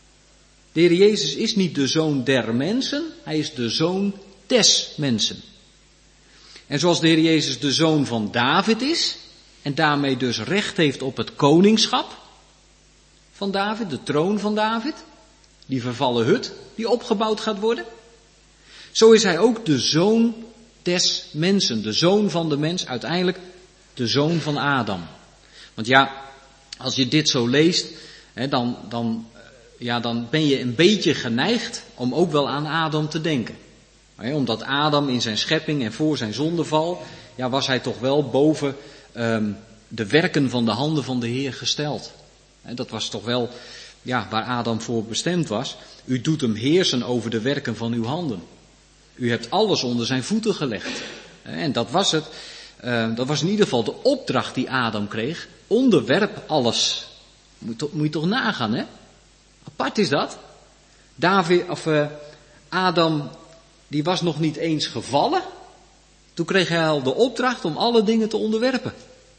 De Heer Jezus is niet de zoon der mensen, hij is de zoon des mensen. En zoals de Heer Jezus de zoon van David is, en daarmee dus recht heeft op het koningschap van David, de troon van David, die vervallen hut die opgebouwd gaat worden. Zo is hij ook de zoon des mensen, de zoon van de mens, uiteindelijk de zoon van Adam. Want ja, als je dit zo leest, hè, dan, dan, ja, dan ben je een beetje geneigd om ook wel aan Adam te denken. Hè, omdat Adam in zijn schepping en voor zijn zondeval, ja, was hij toch wel boven um, de werken van de handen van de Heer gesteld. Hè, dat was toch wel, ja, waar Adam voor bestemd was. U doet hem heersen over de werken van uw handen. U hebt alles onder zijn voeten gelegd. En dat was het. Uh, dat was in ieder geval de opdracht die Adam kreeg. Onderwerp alles. Moet, to, moet je toch nagaan, hè? Apart is dat. David, of uh, Adam, die was nog niet eens gevallen. Toen kreeg hij al de opdracht om alle dingen te onderwerpen.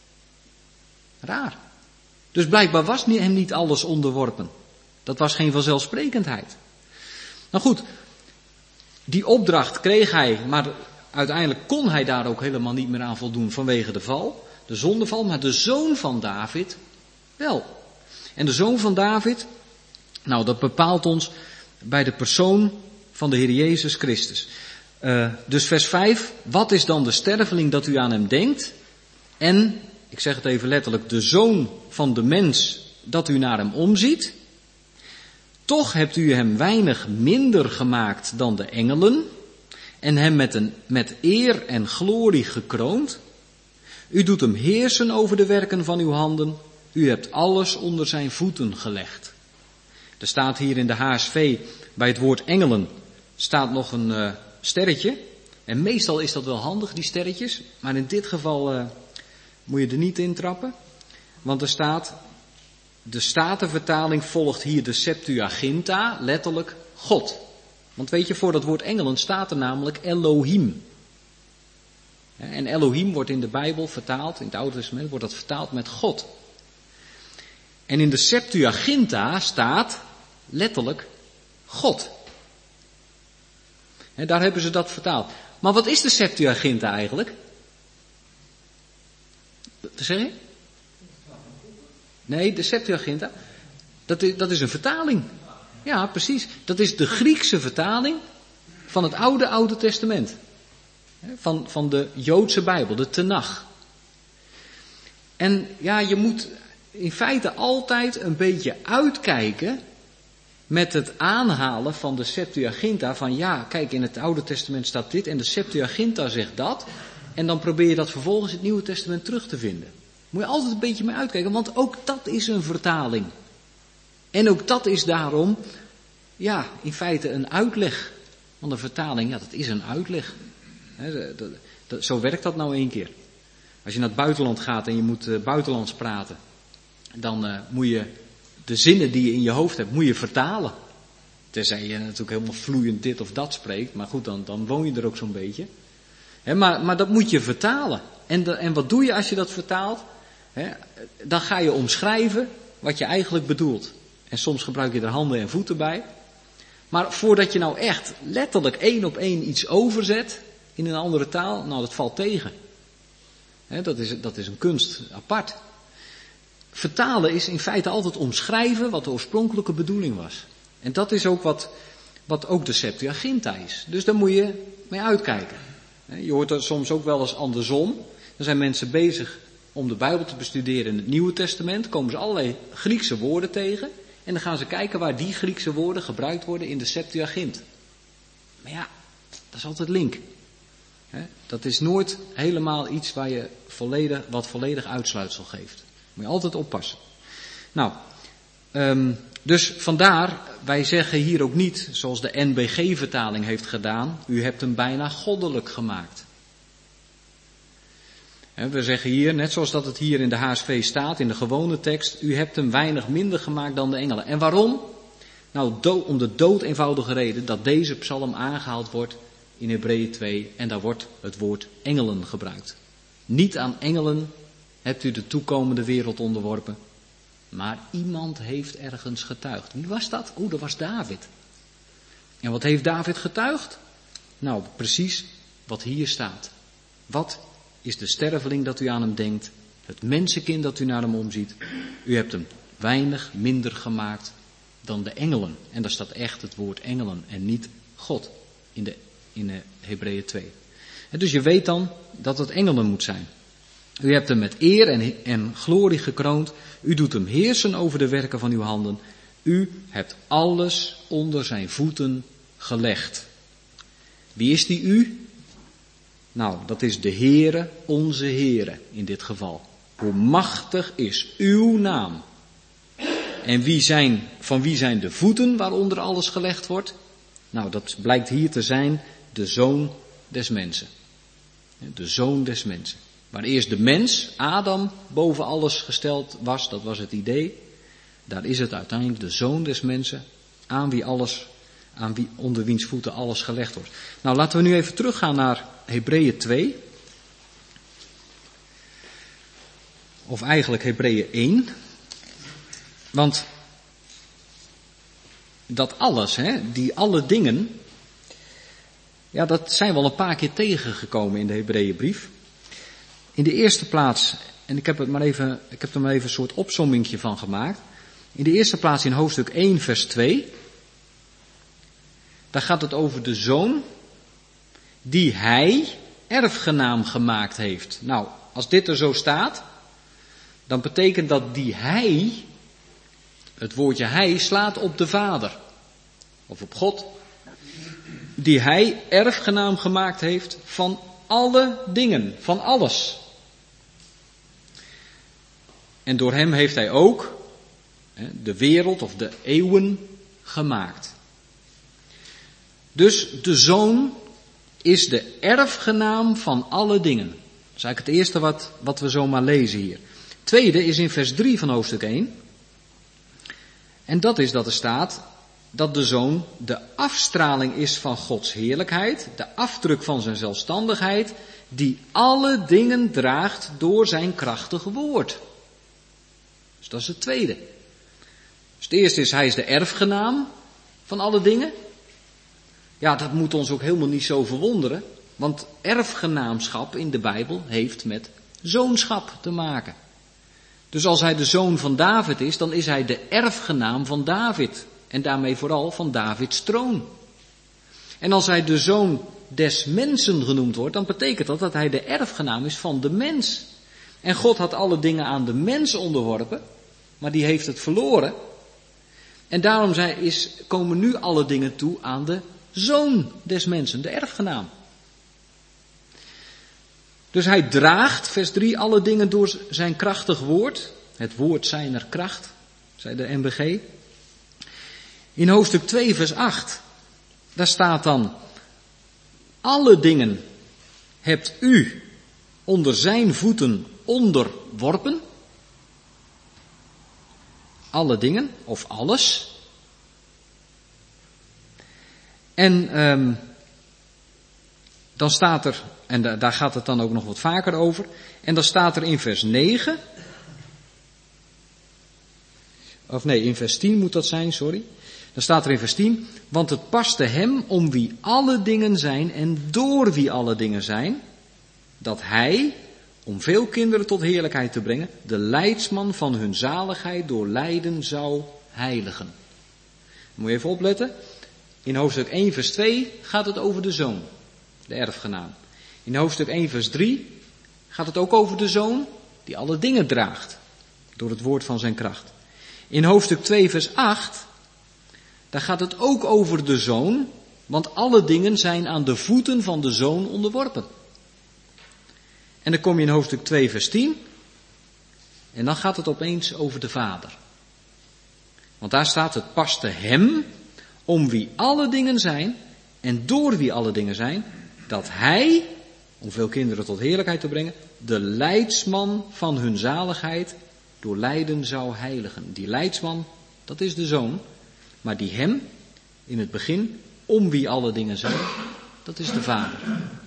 Raar. Dus blijkbaar was hem niet alles onderworpen. Dat was geen vanzelfsprekendheid. Nou goed, die opdracht kreeg hij, maar uiteindelijk kon hij daar ook helemaal niet meer aan voldoen vanwege de val, de zondeval, maar de zoon van David wel. En de zoon van David, nou dat bepaalt ons bij de persoon van de Heer Jezus Christus. Uh, dus vers vijf, wat is dan de sterveling dat u aan hem denkt? En, ik zeg het even letterlijk, de zoon van de mens dat u naar hem omziet. Toch hebt u hem weinig minder gemaakt dan de engelen en hem met, een, met eer en glorie gekroond. U doet hem heersen over de werken van uw handen. U hebt alles onder zijn voeten gelegd. Er staat hier in de H S V bij het woord engelen staat nog een uh, sterretje. En meestal is dat wel handig, die sterretjes. Maar in dit geval uh, moet je er niet in trappen. Want er staat, de Statenvertaling volgt hier de Septuaginta, letterlijk God. Want weet je, voor dat woord engelen staat er namelijk Elohim. En Elohim wordt in de Bijbel vertaald, in het Oude Testament wordt dat vertaald met God. En in de Septuaginta staat letterlijk God. En daar hebben ze dat vertaald. Maar wat is de Septuaginta eigenlijk? Wat zeg je? Nee, de Septuaginta, dat is, dat is een vertaling. Ja, precies. Dat is de Griekse vertaling van het oude Oude Testament. Van, van de Joodse Bijbel, de Tenach. En ja, je moet in feite altijd een beetje uitkijken met het aanhalen van de Septuaginta. Van ja, kijk, in het Oude Testament staat dit en de Septuaginta zegt dat. En dan probeer je dat vervolgens in het Nieuwe Testament terug te vinden. Moet je altijd een beetje mee uitkijken, want ook dat is een vertaling. En ook dat is daarom, ja, in feite een uitleg. Want een vertaling, ja, dat is een uitleg. He, dat, dat, dat, zo werkt dat nou één keer. Als je naar het buitenland gaat en je moet uh, buitenlands praten, dan uh, moet je de zinnen die je in je hoofd hebt, moet je vertalen. Tenzij je natuurlijk helemaal vloeiend dit of dat spreekt, maar goed, dan, dan woon je er ook zo'n beetje. He, maar, maar dat moet je vertalen. En, de, en wat doe je als je dat vertaalt? He, dan ga je omschrijven wat je eigenlijk bedoelt. En soms gebruik je er handen en voeten bij. Maar voordat je nou echt letterlijk één op één iets overzet in een andere taal, nou dat valt tegen. He, dat is, dat is een kunst apart. Vertalen is in feite altijd omschrijven wat de oorspronkelijke bedoeling was. En dat is ook wat, wat ook de Septuaginta is. Dus daar moet je mee uitkijken. Je hoort er soms ook wel eens andersom. Er zijn mensen bezig om de Bijbel te bestuderen in het Nieuwe Testament. Komen ze allerlei Griekse woorden tegen. En dan gaan ze kijken waar die Griekse woorden gebruikt worden in de Septuagint. Maar ja, dat is altijd link. Dat is nooit helemaal iets waar je volledig, wat volledig uitsluitsel geeft. Moet je altijd oppassen. Nou, um, dus vandaar, wij zeggen hier ook niet, zoals de N B G-vertaling heeft gedaan, u hebt hem bijna goddelijk gemaakt. He, we zeggen hier, net zoals dat het hier in de H S V staat, in de gewone tekst, u hebt hem weinig minder gemaakt dan de engelen. En waarom? Nou, do- om de doodeenvoudige reden dat deze psalm aangehaald wordt in Hebreeën twee en daar wordt het woord engelen gebruikt. Niet aan engelen hebt u de toekomende wereld onderworpen, maar iemand heeft ergens getuigd. Wie was dat? Oeh, dat was David. En wat heeft David getuigd? Nou, precies wat hier staat. Wat is de sterveling dat u aan hem denkt? Het mensenkind dat u naar hem omziet, u hebt hem weinig minder gemaakt dan de engelen. En daar staat echt het woord engelen en niet God in de, in de Hebreeën twee. En dus je weet dan dat het engelen moet zijn. U hebt hem met eer en, en glorie gekroond. U doet hem heersen over de werken van uw handen. U hebt alles onder zijn voeten gelegd. Wie is die u? Nou, dat is de Heere, onze Heere in dit geval. Hoe machtig is uw naam? En wie zijn, van wie zijn de voeten waaronder alles gelegd wordt? Nou, dat blijkt hier te zijn de Zoon des mensen. De Zoon des mensen. Waar eerst de mens, Adam, boven alles gesteld was, dat was het idee. Daar is het uiteindelijk de Zoon des mensen, aan wie alles, aan wie, onder wiens voeten alles gelegd wordt. Nou, laten we nu even teruggaan naar Hebreeën twee. Of eigenlijk Hebreeën één. Want dat alles, hè, die alle dingen, ja, dat zijn we al een paar keer tegengekomen in de Hebreeënbrief. In de eerste plaats, en ik heb, het maar even, ik heb er maar even een soort opsommingje van gemaakt. In de eerste plaats in hoofdstuk één vers twee. Daar gaat het over de zoon die hij erfgenaam gemaakt heeft. Nou, als dit er zo staat, dan betekent dat die hij, het woordje hij slaat op de Vader. Of op God. Die hij erfgenaam gemaakt heeft van alle dingen, van alles. En door hem heeft hij ook de wereld of de eeuwen gemaakt. Dus de Zoon is de erfgenaam van alle dingen. Dat is eigenlijk het eerste wat, wat we zomaar lezen hier. Het tweede is in vers drie van hoofdstuk één. En dat is dat er staat dat de Zoon de afstraling is van Gods heerlijkheid, de afdruk van zijn zelfstandigheid, die alle dingen draagt door zijn krachtige woord. Dus dat is het tweede. Dus het eerste is, hij is de erfgenaam van alle dingen. Ja, dat moet ons ook helemaal niet zo verwonderen, want erfgenaamschap in de Bijbel heeft met zoonschap te maken. Dus als hij de zoon van David is, dan is hij de erfgenaam van David. En daarmee vooral van Davids troon. En als hij de zoon des mensen genoemd wordt, dan betekent dat dat hij de erfgenaam is van de mens. En God had alle dingen aan de mens onderworpen, maar die heeft het verloren. En daarom zijn, is, komen nu alle dingen toe aan de zoon des mensen, de erfgenaam. Dus hij draagt, vers drie, alle dingen door zijn krachtig woord. Het woord zijner kracht, zei de N B G. In hoofdstuk twee, vers acht, daar staat dan, alle dingen hebt u onder zijn voeten onderworpen. Alle dingen, of alles. En um, dan staat er, en da- daar gaat het dan ook nog wat vaker over, en dan staat er in vers negen, of nee, in vers tien moet dat zijn, sorry. Dan staat er in vers tien, want het paste hem om wie alle dingen zijn en door wie alle dingen zijn, dat hij, om veel kinderen tot heerlijkheid te brengen, de leidsman van hun zaligheid door lijden zou heiligen. Dan moet je even opletten. In hoofdstuk één vers twee gaat het over de zoon, de erfgenaam. In hoofdstuk één vers drie gaat het ook over de zoon die alle dingen draagt door het woord van zijn kracht. In hoofdstuk twee vers acht, daar gaat het ook over de zoon, want alle dingen zijn aan de voeten van de zoon onderworpen. En dan kom je in hoofdstuk twee vers tien en dan gaat het opeens over de Vader. Want daar staat, het paste hem om wie alle dingen zijn en door wie alle dingen zijn, dat hij, om veel kinderen tot heerlijkheid te brengen, de leidsman van hun zaligheid door lijden zou heiligen. Die leidsman, dat is de zoon, maar die hem, in het begin, om wie alle dingen zijn, dat is de Vader.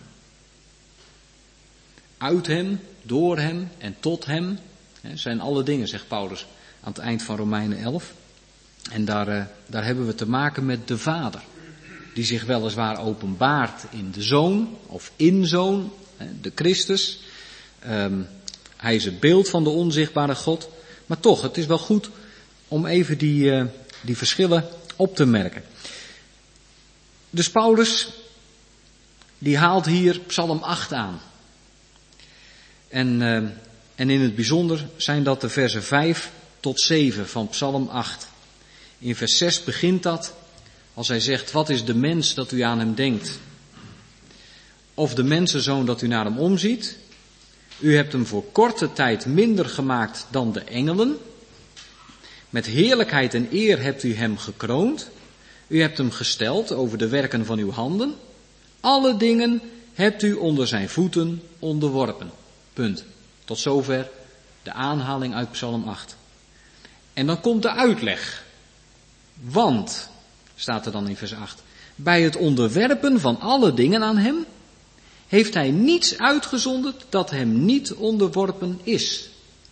Uit hem, door hem en tot hem hè, zijn alle dingen, zegt Paulus aan het eind van Romeinen elf. En daar, uh, daar hebben we te maken met de Vader, die zich weliswaar openbaart in de Zoon of in Zoon, hè, de Christus. Um, Hij is het beeld van de onzichtbare God. Maar toch, het is wel goed om even die, uh, die verschillen op te merken. Dus Paulus, die haalt hier Psalm acht aan. En, uh, en in het bijzonder zijn dat de versen vijf tot zeven van Psalm acht. In vers zes begint dat als hij zegt, wat is de mens dat u aan hem denkt? Of de mensenzoon dat u naar hem omziet? U hebt hem voor korte tijd minder gemaakt dan de engelen. Met heerlijkheid en eer hebt u hem gekroond. U hebt hem gesteld over de werken van uw handen. Alle dingen hebt u onder zijn voeten onderworpen. Punt. Tot zover de aanhaling uit Psalm acht. En dan komt de uitleg. Want, staat er dan in vers acht, bij het onderwerpen van alle dingen aan hem, heeft hij niets uitgezonderd dat hem niet onderworpen is.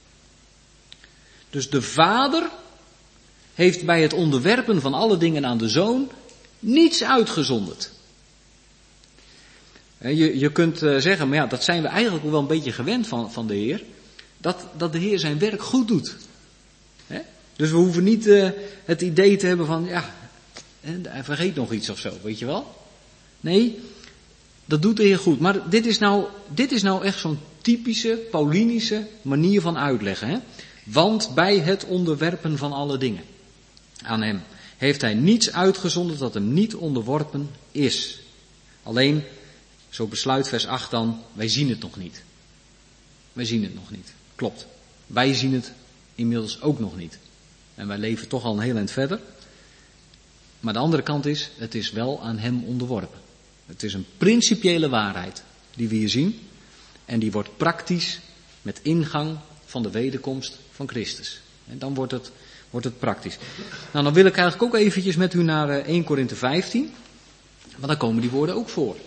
Dus de Vader heeft bij het onderwerpen van alle dingen aan de Zoon niets uitgezonderd. Je, je kunt zeggen, maar ja, dat zijn we eigenlijk wel een beetje gewend van, van de Heer, dat, dat de Heer zijn werk goed doet. He? Dus we hoeven niet uh, het idee te hebben van, ja, hij vergeet nog iets of zo, weet je wel? Nee, dat doet de Heer goed. Maar dit is nou, dit is nou echt zo'n typische Paulinische manier van uitleggen. Hè? Want bij het onderwerpen van alle dingen aan hem heeft hij niets uitgezonderd dat hem niet onderworpen is. Alleen, zo besluit vers acht dan, wij zien het nog niet. Wij zien het nog niet. Klopt. Wij zien het inmiddels ook nog niet. En wij leven toch al een heel eind verder. Maar de andere kant is, het is wel aan hem onderworpen. Het is een principiële waarheid die we hier zien. En die wordt praktisch met ingang van de wederkomst van Christus. En dan wordt het, wordt het praktisch. Nou, dan wil ik eigenlijk ook eventjes met u naar Eerste Korinthe vijftien. Want daar komen die woorden ook voor.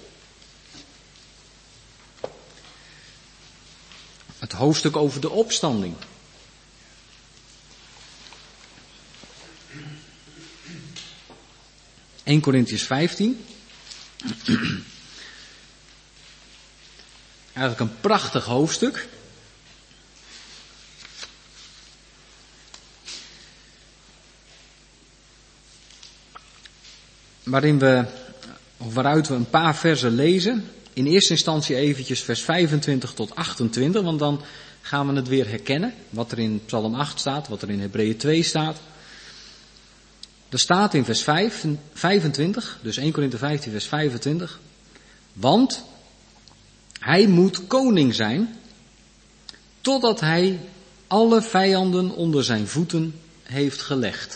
Het hoofdstuk over de opstanding. Eerste Korinthe vijftien. Eigenlijk een prachtig hoofdstuk. Waarin we, of waaruit we een paar versen lezen. In eerste instantie eventjes vers vijfentwintig tot achtentwintig, want dan gaan we het weer herkennen. Wat er in Psalm acht staat, wat er in Hebreeën twee staat. Er staat in vers vijfentwintig, dus Eerste Korinthe vijftien vers vijfentwintig. Want hij moet koning zijn, totdat hij alle vijanden onder zijn voeten heeft gelegd.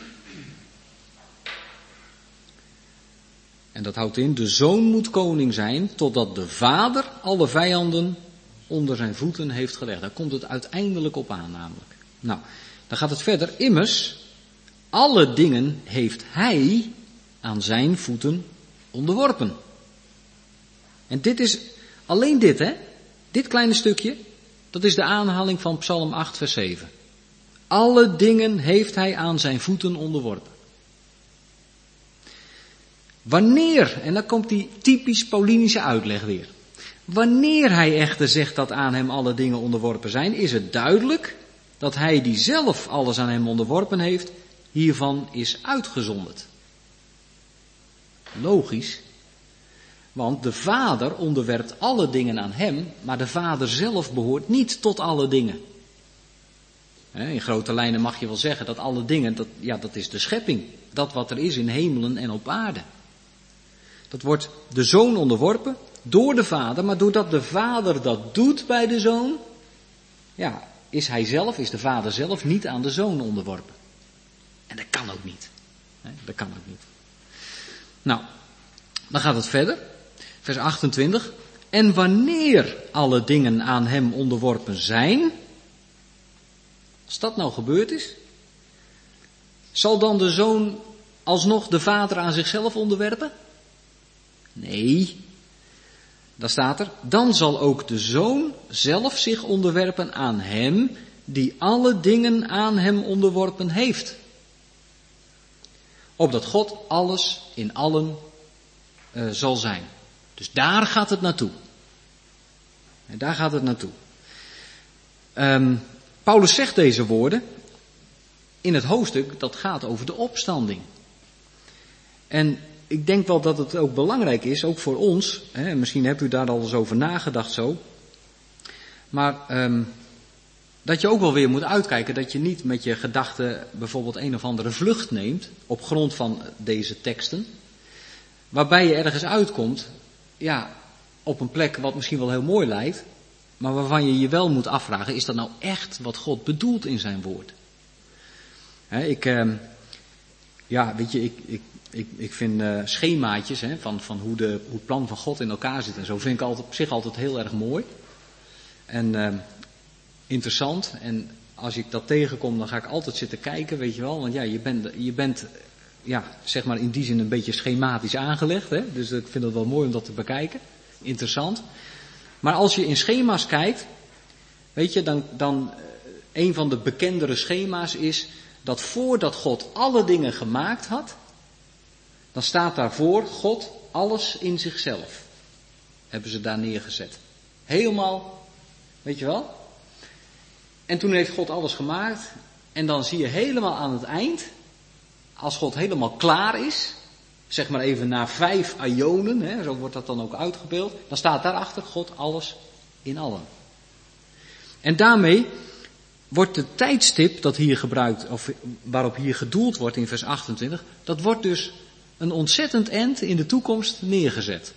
En dat houdt in, de zoon moet koning zijn, totdat de vader alle vijanden onder zijn voeten heeft gelegd. Daar komt het uiteindelijk op aan namelijk. Nou, dan gaat het verder. Immers, alle dingen heeft hij aan zijn voeten onderworpen. En dit is, alleen dit hè, dit kleine stukje, dat is de aanhaling van Psalm acht vers zeven. Alle dingen heeft hij aan zijn voeten onderworpen. Wanneer, en dan komt die typisch Paulinische uitleg weer. Wanneer hij echter zegt dat aan hem alle dingen onderworpen zijn, is het duidelijk dat hij die zelf alles aan hem onderworpen heeft, hiervan is uitgezonderd. Logisch, want de Vader onderwerpt alle dingen aan hem, maar de Vader zelf behoort niet tot alle dingen. In grote lijnen mag je wel zeggen dat alle dingen, dat, ja, dat is de schepping. Dat wat er is in hemelen en op aarde. Dat wordt de Zoon onderworpen door de Vader, maar doordat de Vader dat doet bij de Zoon, ja, is hij zelf, is de Vader zelf niet aan de Zoon onderworpen. En dat kan ook niet. Dat kan ook niet. Nou, dan gaat het verder. Vers achtentwintig. En wanneer alle dingen aan hem onderworpen zijn, als dat nou gebeurd is, zal dan de Zoon alsnog de Vader aan zichzelf onderwerpen? Nee, daar staat er, dan zal ook de Zoon zelf zich onderwerpen aan hem die alle dingen aan hem onderworpen heeft. Opdat God alles in allen uh, zal zijn. Dus daar gaat het naartoe. En daar gaat het naartoe. Um, Paulus zegt deze woorden in het hoofdstuk dat gaat over de opstanding. En ik denk wel dat het ook belangrijk is, ook voor ons, hè, misschien hebt u daar al eens over nagedacht zo, maar um, dat je ook wel weer moet uitkijken dat je niet met je gedachten bijvoorbeeld een of andere vlucht neemt op grond van deze teksten, waarbij je ergens uitkomt, ja, op een plek wat misschien wel heel mooi lijkt, maar waarvan je je wel moet afvragen, is dat nou echt wat God bedoelt in zijn woord? He, ik, uh, ja, weet je, ik, ik, ik, ik vind uh, schemaatjes he, van, van hoe, de, hoe het plan van God in elkaar zit en zo, vind ik altijd, op zich altijd heel erg mooi. En uh, interessant. En als ik dat tegenkom, dan ga ik altijd zitten kijken, weet je wel. Want ja, je bent, je bent ja, zeg maar in die zin een beetje schematisch aangelegd. Hè? Dus ik vind het wel mooi om dat te bekijken. Interessant. Maar als je in schema's kijkt, weet je, dan, dan een van de bekendere schema's is dat voordat God alle dingen gemaakt had, dan staat daarvoor God alles in zichzelf. Hebben ze daar neergezet. Helemaal, weet je wel? En toen heeft God alles gemaakt en dan zie je helemaal aan het eind, als God helemaal klaar is, zeg maar even na vijf aionen, hè, zo wordt dat dan ook uitgebeeld, dan staat daarachter God alles in allen. En daarmee wordt de tijdstip dat hier gebruikt, of waarop hier gedoeld wordt in vers achtentwintig, dat wordt dus een ontzettend eind in de toekomst neergezet.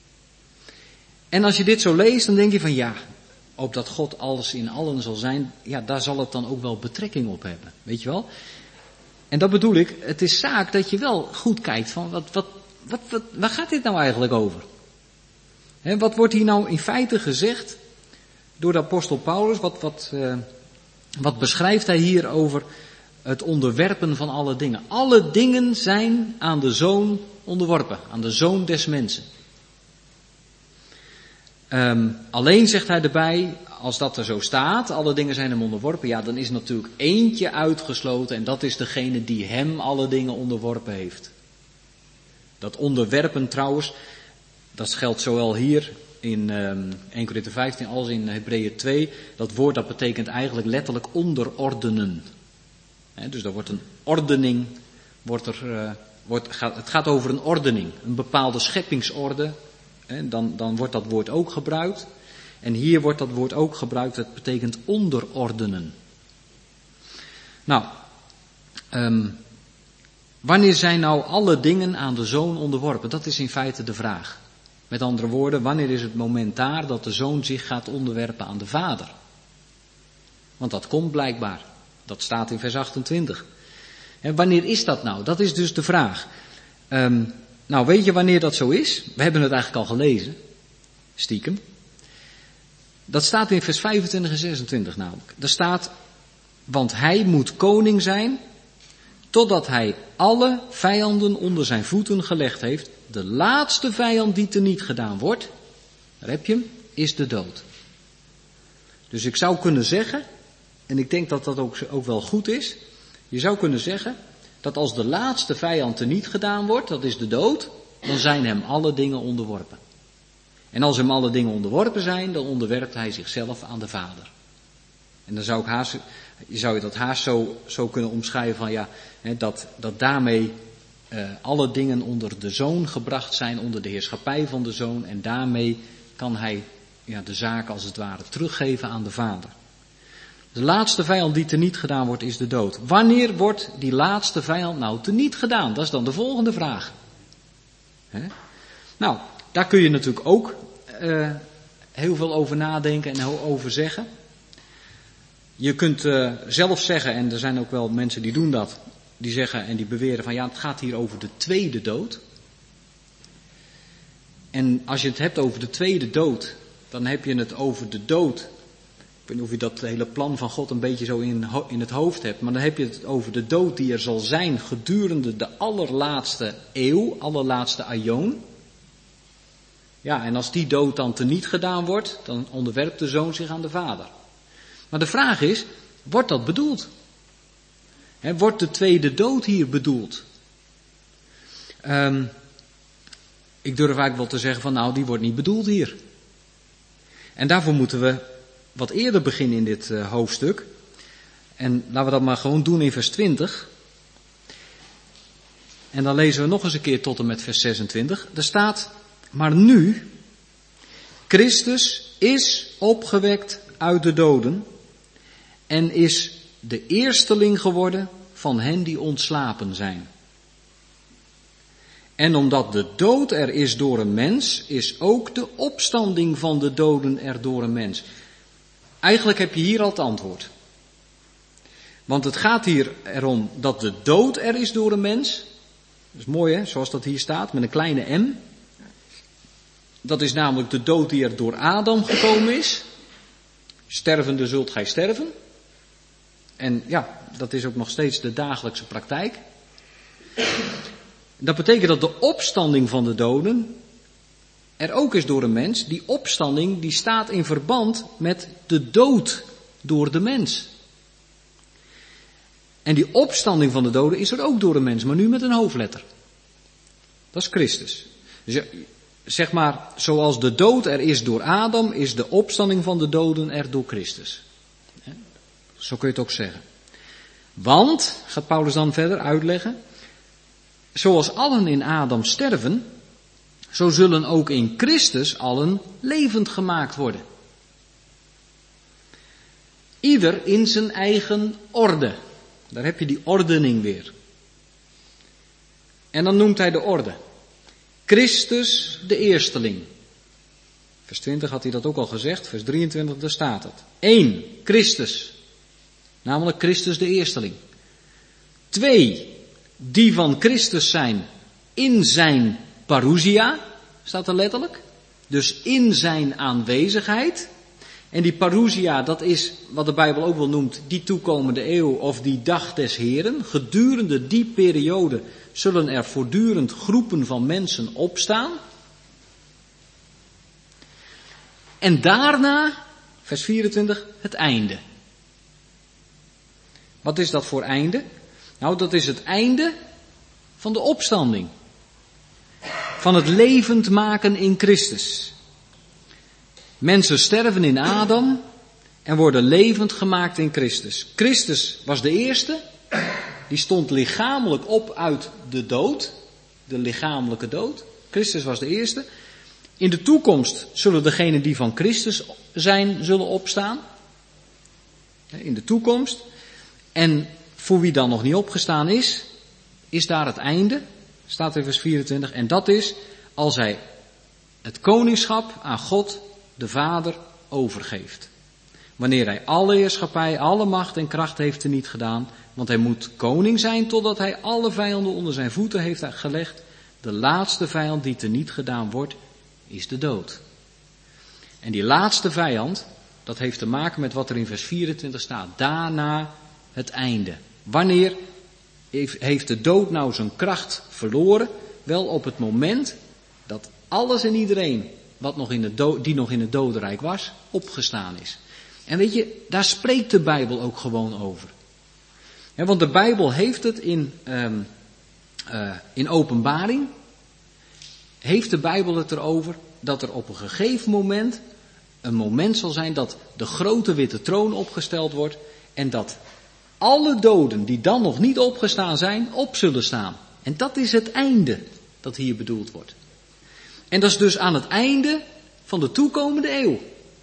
En als je dit zo leest, dan denk je van ja, opdat God alles in allen zal zijn, ja, daar zal het dan ook wel betrekking op hebben, weet je wel? En dat bedoel ik, het is zaak dat je wel goed kijkt van wat, wat, wat, wat waar gaat dit nou eigenlijk over? He, wat wordt hier nou in feite gezegd door de apostel Paulus? Wat, wat, uh, wat beschrijft hij hier over het onderwerpen van alle dingen? Alle dingen zijn aan de Zoon onderworpen, aan de Zoon des mensen. Um, alleen zegt hij erbij, als dat er zo staat, alle dingen zijn hem onderworpen, ja, dan is natuurlijk eentje uitgesloten en dat is degene die hem alle dingen onderworpen heeft. Dat onderwerpen trouwens, dat geldt zowel hier in um, eerste Korinthe vijftien als in Hebreeën twee, dat woord dat betekent eigenlijk letterlijk onderordenen. He, dus daar wordt een ordening, wordt er, uh, wordt, gaat, het gaat over een ordening, een bepaalde scheppingsorde. En dan, dan wordt dat woord ook gebruikt. En hier wordt dat woord ook gebruikt, het betekent onderordenen. Nou, um, wanneer zijn nou alle dingen aan de Zoon onderworpen? Dat is in feite de vraag. Met andere woorden, wanneer is het moment daar dat de Zoon zich gaat onderwerpen aan de Vader? Want dat komt blijkbaar. Dat staat in vers achtentwintig. En wanneer is dat nou? Dat is dus de vraag. Um, Nou, weet je wanneer dat zo is? We hebben het eigenlijk al gelezen. Stiekem. Dat staat in vers vijfentwintig en zesentwintig namelijk. Daar staat, want hij moet koning zijn, totdat hij alle vijanden onder zijn voeten gelegd heeft. De laatste vijand die teniet gedaan wordt, daar heb je hem, is de dood. Dus ik zou kunnen zeggen, en ik denk dat dat ook, ook wel goed is, je zou kunnen zeggen, dat als de laatste vijand teniet gedaan wordt, dat is de dood, dan zijn hem alle dingen onderworpen. En als hem alle dingen onderworpen zijn, dan onderwerpt hij zichzelf aan de Vader. En dan zou ik haast, zou je dat haast zo, zo kunnen omschrijven van ja, dat, dat daarmee uh, alle dingen onder de Zoon gebracht zijn, onder de heerschappij van de Zoon. En daarmee kan hij ja, de zaak als het ware teruggeven aan de Vader. De laatste vijand die teniet gedaan wordt is de dood. Wanneer wordt die laatste vijand nou teniet gedaan? Dat is dan de volgende vraag. He? Nou, daar kun je natuurlijk ook uh, heel veel over nadenken en over zeggen. Je kunt uh, zelf zeggen, en er zijn ook wel mensen die doen dat, die zeggen en die beweren van ja, het gaat hier over de tweede dood. En als je het hebt over de tweede dood, dan heb je het over de dood. Ik weet niet of je dat hele plan van God een beetje zo in, in het hoofd hebt. Maar dan heb je het over de dood die er zal zijn gedurende de allerlaatste eeuw, allerlaatste aion. Ja, en als die dood dan teniet gedaan wordt, dan onderwerpt de Zoon zich aan de Vader. Maar de vraag is, wordt dat bedoeld? He, wordt de tweede dood hier bedoeld? Um, ik durf eigenlijk wel te zeggen van nou, die wordt niet bedoeld hier. En daarvoor moeten we wat eerder beginnen in dit uh, hoofdstuk. En laten we dat maar gewoon doen in vers twintig. En dan lezen we nog eens een keer tot en met vers zesentwintig. Er staat, maar nu, Christus is opgewekt uit de doden en is de eersteling geworden van hen die ontslapen zijn. En omdat de dood er is door een mens, is ook de opstanding van de doden er door een mens. Eigenlijk heb je hier al het antwoord. Want het gaat hier erom dat de dood er is door een mens. Dat is mooi hè, zoals dat hier staat, met een kleine m. Dat is namelijk de dood die er door Adam gekomen is. Stervende zult gij sterven. En ja, dat is ook nog steeds de dagelijkse praktijk. Dat betekent dat de opstanding van de doden er ook is door een mens. Die opstanding die staat in verband met de dood door de mens. En die opstanding van de doden is er ook door een mens, maar nu met een hoofdletter. Dat is Christus. Dus zeg maar, zoals de dood er is door Adam, is de opstanding van de doden er door Christus. Zo kun je het ook zeggen. Want, gaat Paulus dan verder uitleggen, zoals allen in Adam sterven, zo zullen ook in Christus allen levend gemaakt worden. Ieder in zijn eigen orde. Daar heb je die ordening weer. En dan noemt hij de orde. Christus de eersteling. Vers twintig had hij dat ook al gezegd. Vers drieëntwintig, daar staat het. Eén, Christus. Namelijk Christus de eersteling. Twee, die van Christus zijn in zijn parousia. Staat er letterlijk. Dus in zijn aanwezigheid. En die parousia, dat is wat de Bijbel ook wel noemt, die toekomende eeuw of die dag des Heren. Gedurende die periode zullen er voortdurend groepen van mensen opstaan. En daarna, vers vierentwintig, het einde. Wat is dat voor einde? Nou, dat is het einde van de opstanding. Van het levend maken in Christus. Mensen sterven in Adam en worden levend gemaakt in Christus. Christus was de eerste. Die stond lichamelijk op uit de dood. De lichamelijke dood. Christus was de eerste. In de toekomst zullen degenen die van Christus zijn, zullen opstaan. In de toekomst. En voor wie dan nog niet opgestaan is, is daar het einde. Staat in vers vierentwintig. En dat is als hij het koningschap aan God, de Vader, overgeeft. Wanneer hij alle heerschappij, alle macht en kracht heeft teniet gedaan. Want hij moet koning zijn totdat hij alle vijanden onder zijn voeten heeft gelegd. De laatste vijand die teniet gedaan wordt, is de dood. En die laatste vijand, dat heeft te maken met wat er in vers vierentwintig staat. Daarna het einde. Wanneer heeft de dood nou zijn kracht verloren? Wel op het moment dat alles en iedereen wat nog in het do- die nog in het dodenrijk was, opgestaan is. En weet je, daar spreekt de Bijbel ook gewoon over. Ja, want de Bijbel heeft het in, um, uh, in Openbaring, heeft de Bijbel het erover dat er op een gegeven moment een moment zal zijn dat de grote witte troon opgesteld wordt en dat alle doden die dan nog niet opgestaan zijn, op zullen staan. En dat is het einde dat hier bedoeld wordt. En dat is dus aan het einde van de toekomende eeuw.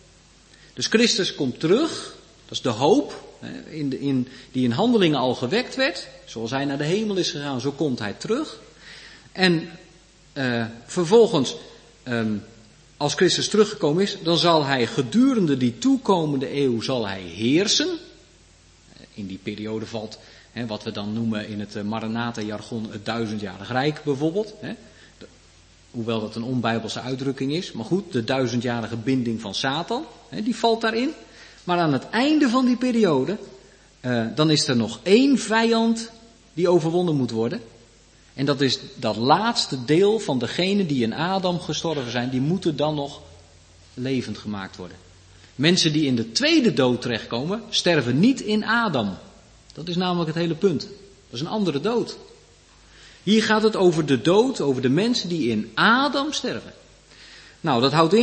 Dus Christus komt terug, dat is de hoop in de, in, die in Handelingen al gewekt werd. Zoals hij naar de hemel is gegaan, zo komt hij terug. En uh, vervolgens, um, als Christus teruggekomen is, dan zal hij gedurende die toekomende eeuw zal hij heersen. In die periode valt hè, wat we dan noemen in het Maranatha-jargon het duizendjarig rijk bijvoorbeeld. Hè. De, hoewel dat een onbijbelse uitdrukking is. Maar goed, de duizendjarige binding van Satan, hè, die valt daarin. Maar aan het einde van die periode, uh, dan is er nog één vijand die overwonnen moet worden. En dat is dat laatste deel van degenen die in Adam gestorven zijn, die moeten dan nog levend gemaakt worden. Mensen die in de tweede dood terechtkomen, sterven niet in Adam. Dat is namelijk het hele punt. Dat is een andere dood. Hier gaat het over de dood, over de mensen die in Adam sterven. Nou, dat houdt in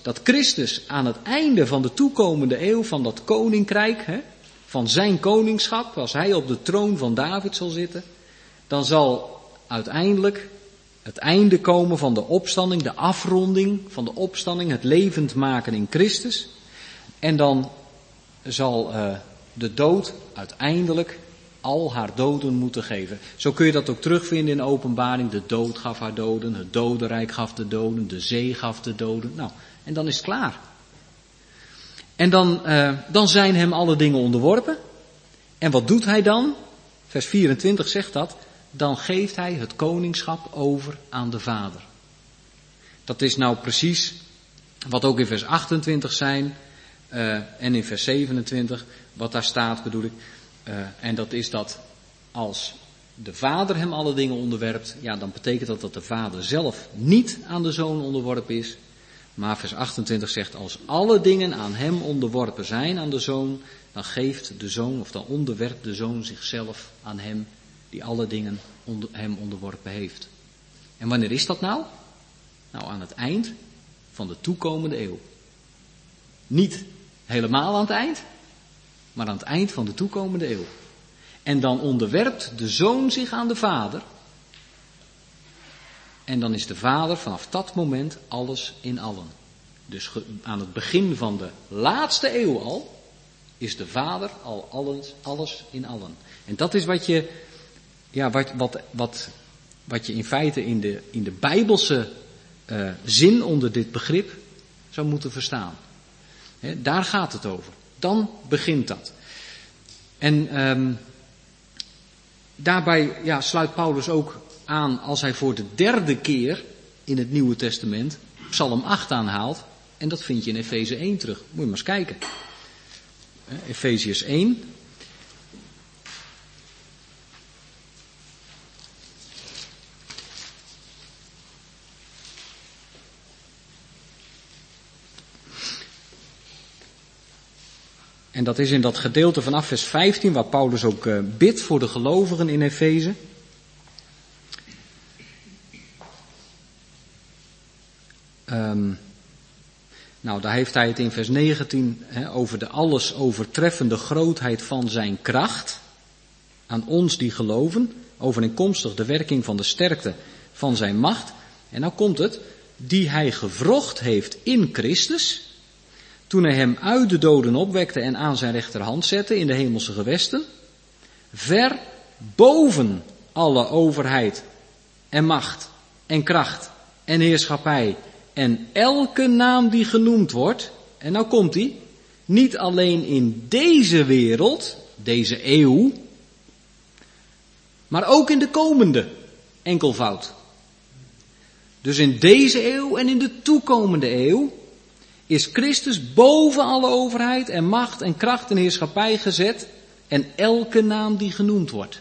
dat Christus aan het einde van de toekomende eeuw van dat koninkrijk, hè, van zijn koningschap, als hij op de troon van David zal zitten, dan zal uiteindelijk het einde komen van de opstanding, de afronding van de opstanding, het levend maken in Christus. En dan zal uh, de dood uiteindelijk al haar doden moeten geven. Zo kun je dat ook terugvinden in de Openbaring. De dood gaf haar doden, het dodenrijk gaf de doden, de zee gaf de doden. Nou, en dan is het klaar. En dan, uh, dan zijn hem alle dingen onderworpen. En wat doet hij dan? Vers vierentwintig zegt dat. Dan geeft hij het koningschap over aan de Vader. Dat is nou precies wat ook in vers achtentwintig zijn uh, en in vers zevenentwintig, wat daar staat bedoel ik. Uh, en dat is dat als de Vader hem alle dingen onderwerpt, ja, dan betekent dat dat de Vader zelf niet aan de Zoon onderworpen is. Maar vers achtentwintig zegt, als alle dingen aan hem onderworpen zijn, aan de Zoon, dan geeft de Zoon, of dan onderwerpt de Zoon zichzelf aan hem, die alle dingen onder, hem onderworpen heeft. En wanneer is dat nou? Nou, aan het eind van de toekomende eeuw. Niet helemaal aan het eind, maar aan het eind van de toekomende eeuw. En dan onderwerpt de Zoon zich aan de Vader. En dan is de Vader vanaf dat moment alles in allen. Dus aan het begin van de laatste eeuw al, is de Vader al alles, alles in allen. En dat is wat je, ja, wat, wat, wat, wat je in feite in de, in de Bijbelse uh, zin onder dit begrip zou moeten verstaan. He, daar gaat het over. Dan begint dat. En um, daarbij ja, sluit Paulus ook aan als hij voor de derde keer in het Nieuwe Testament Psalm acht aanhaalt. En dat vind je in Efeze één terug. Moet je maar eens kijken. Efeziërs één. En dat is in dat gedeelte vanaf vers vijftien, waar Paulus ook uh, bidt voor de gelovigen in Efeze. Um, nou, daar heeft hij het in vers negentien he, over de alles overtreffende grootheid van zijn kracht. Aan ons die geloven, overeenkomstig de werking van de sterkte van zijn macht. En nou komt het, die hij gewrocht heeft in Christus, toen hij hem uit de doden opwekte en aan zijn rechterhand zette in de hemelse gewesten, ver boven alle overheid en macht en kracht en heerschappij en elke naam die genoemd wordt. En nou komt hij, niet alleen in deze wereld, deze eeuw, maar ook in de komende, enkelvoud. Dus in deze eeuw en in de toekomende eeuw is Christus boven alle overheid en macht en kracht en heerschappij gezet en elke naam die genoemd wordt.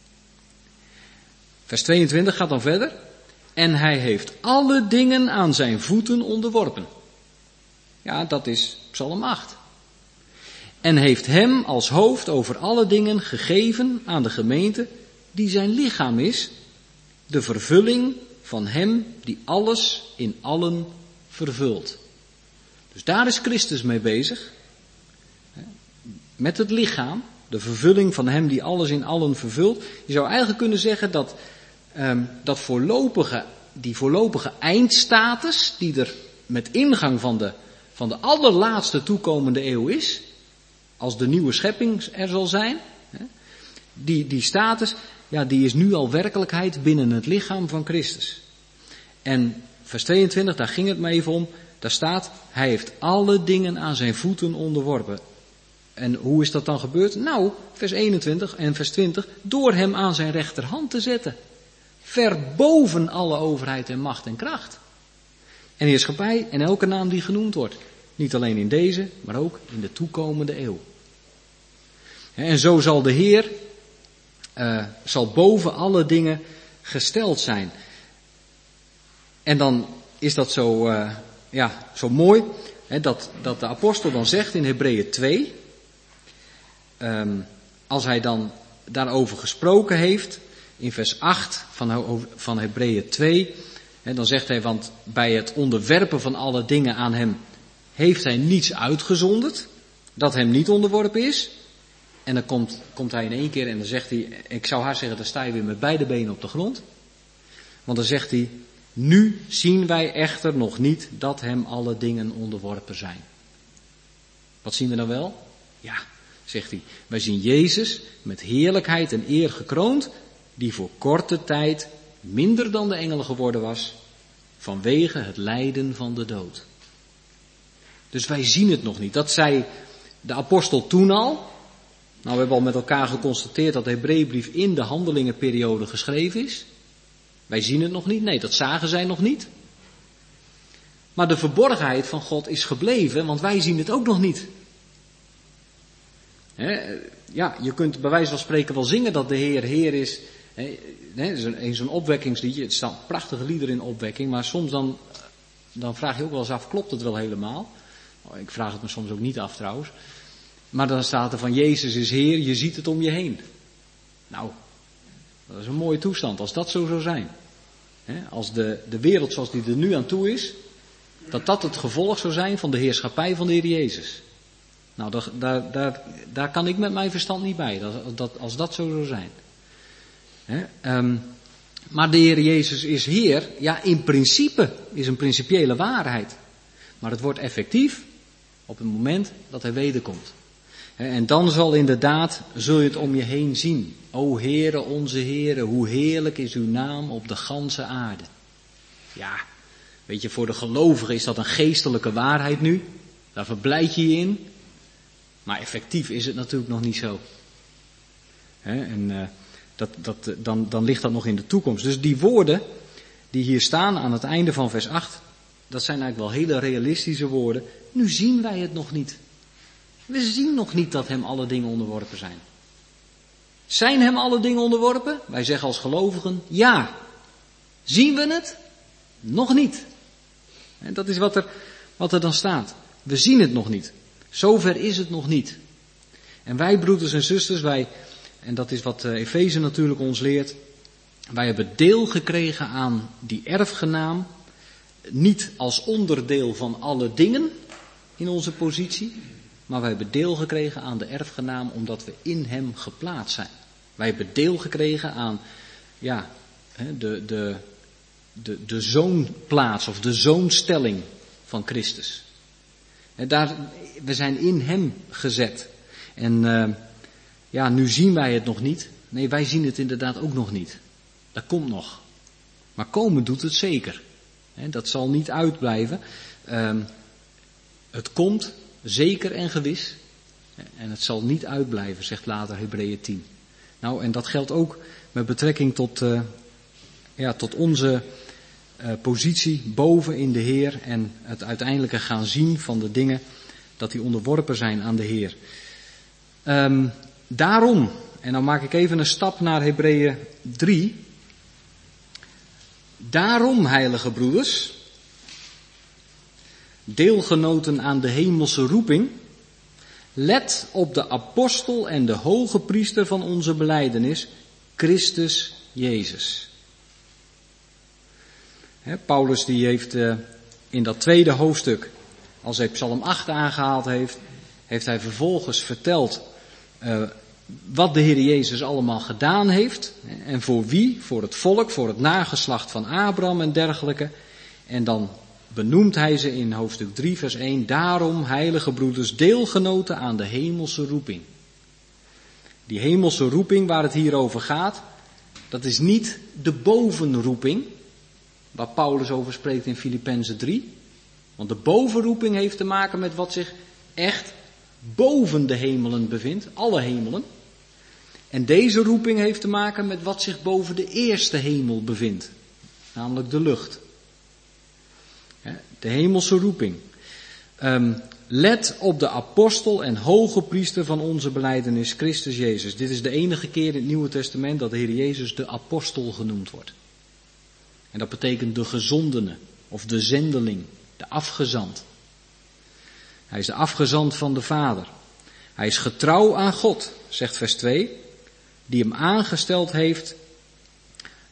Vers tweeëntwintig gaat dan verder. En hij heeft alle dingen aan zijn voeten onderworpen. Ja, dat is Psalm acht. En heeft hem als hoofd over alle dingen gegeven aan de gemeente die zijn lichaam is, de vervulling van hem die alles in allen vervult. Dus daar is Christus mee bezig. Met het lichaam, de vervulling van hem die alles in allen vervult. Je zou eigenlijk kunnen zeggen dat, um, dat voorlopige, die voorlopige eindstatus, die er met ingang van de, van de allerlaatste toekomende eeuw is, als de nieuwe schepping er zal zijn, die, die status, ja, die is nu al werkelijkheid binnen het lichaam van Christus. En vers tweeëntwintig, daar ging het me even om. Daar staat, hij heeft alle dingen aan zijn voeten onderworpen. En hoe is dat dan gebeurd? Nou, vers eenentwintig en vers twintig, door hem aan zijn rechterhand te zetten. Ver boven alle overheid en macht en kracht. En heerschappij en elke naam die genoemd wordt. Niet alleen in deze, maar ook in de toekomende eeuw. En zo zal de Heer, uh, zal boven alle dingen gesteld zijn. En dan is dat zo, uh, ja, zo mooi, hè, dat, dat de apostel dan zegt in Hebreeën twee, um, als hij dan daarover gesproken heeft, in vers acht van, van Hebreeën twee, En dan zegt hij, want bij het onderwerpen van alle dingen aan hem heeft hij niets uitgezonderd dat hem niet onderworpen is. En dan komt, komt hij in één keer en dan zegt hij, ik zou haar zeggen, dan sta je weer met beide benen op de grond. Want dan zegt hij, nu zien wij echter nog niet dat hem alle dingen onderworpen zijn. Wat zien we dan wel? Ja, zegt hij, wij zien Jezus met heerlijkheid en eer gekroond, die voor korte tijd minder dan de engelen geworden was, vanwege het lijden van de dood. Dus wij zien het nog niet. Dat zei de apostel toen al. Nou, we hebben al met elkaar geconstateerd dat de Hebreeënbrief in de handelingenperiode geschreven is. Wij zien het nog niet. Nee, dat zagen zij nog niet. Maar de verborgenheid van God is gebleven, want wij zien het ook nog niet. He, ja, je kunt bij wijze van spreken wel zingen dat de Heer Heer is. He, he, zo'n opwekkingsliedje, het staan prachtige liederen in opwekking, maar soms dan, dan vraag je ook wel eens af, klopt het wel helemaal? Oh, ik vraag het me soms ook niet af trouwens. Maar dan staat er van Jezus is Heer, je ziet het om je heen. Nou, dat is een mooie toestand als dat zo zou zijn. He, als de, de wereld zoals die er nu aan toe is, dat dat het gevolg zou zijn van de heerschappij van de Heer Jezus. Nou, daar, daar, daar, daar kan ik met mijn verstand niet bij, dat, dat, als dat zo zou zijn. He, um, maar de Heer Jezus is Heer, ja, in principe is een principiële waarheid. Maar het wordt effectief op het moment dat Hij wederkomt. He, en dan zal inderdaad, zul je het om je heen zien. O Heere, onze Heere, hoe heerlijk is uw naam op de ganse aarde. Ja, weet je, voor de gelovigen is dat een geestelijke waarheid nu. Daar verblijd je je in. Maar effectief is het natuurlijk nog niet zo. He, en uh, dat, dat, dan, dan ligt dat nog in de toekomst. Dus die woorden die hier staan aan het einde van vers acht, dat zijn eigenlijk wel hele realistische woorden. Nu zien wij het nog niet. We zien nog niet dat hem alle dingen onderworpen zijn. Zijn hem alle dingen onderworpen? Wij zeggen als gelovigen ja. Zien we het? Nog niet. En dat is wat er, wat er dan staat. We zien het nog niet. Zover is het nog niet. En wij, broeders en zusters, wij, en dat is wat Efeze natuurlijk ons leert, wij hebben deel gekregen aan die erfgenaam, niet als onderdeel van alle dingen in onze positie, maar wij hebben deel gekregen aan de erfgenaam omdat we in hem geplaatst zijn. Wij hebben deel gekregen aan, ja, de, de, de, de zoonplaats of de zoonstelling van Christus. Daar, we zijn in hem gezet. En uh, ja, nu zien wij het nog niet. Nee, wij zien het inderdaad ook nog niet. Dat komt nog. Maar komen doet het zeker. He, dat zal niet uitblijven. Uh, het komt zeker en gewis. En het zal niet uitblijven, zegt later Hebreeën tien. Nou, en dat geldt ook met betrekking tot, uh, ja, tot onze uh, positie boven in de Heer en het uiteindelijke gaan zien van de dingen dat die onderworpen zijn aan de Heer. Um, daarom, en dan maak ik even een stap naar Hebreeën drie. Daarom, heilige broeders, deelgenoten aan de hemelse roeping, let op de apostel en de hoge priester van onze belijdenis, Christus Jezus. He, Paulus die heeft uh, in dat tweede hoofdstuk, als hij Psalm acht aangehaald heeft, heeft hij vervolgens verteld uh, wat de Heer Jezus allemaal gedaan heeft. En voor wie? Voor het volk, voor het nageslacht van Abraham en dergelijke. En dan benoemt hij ze in hoofdstuk drie vers één. Daarom, heilige broeders, deelgenoten aan de hemelse roeping. Die hemelse roeping waar het hier over gaat, dat is niet de bovenroeping, waar Paulus over spreekt in Filippenzen drie. Want de bovenroeping heeft te maken met wat zich echt boven de hemelen bevindt, alle hemelen. En deze roeping heeft te maken met wat zich boven de eerste hemel bevindt, namelijk de lucht. De hemelse roeping. Um, let op de apostel en hoge priester van onze belijdenis, Christus Jezus. Dit is de enige keer in het Nieuwe Testament dat de Heer Jezus de apostel genoemd wordt. En dat betekent de gezondene, of de zendeling, de afgezant. Hij is de afgezant van de Vader. Hij is getrouw aan God, zegt vers twee, die hem aangesteld heeft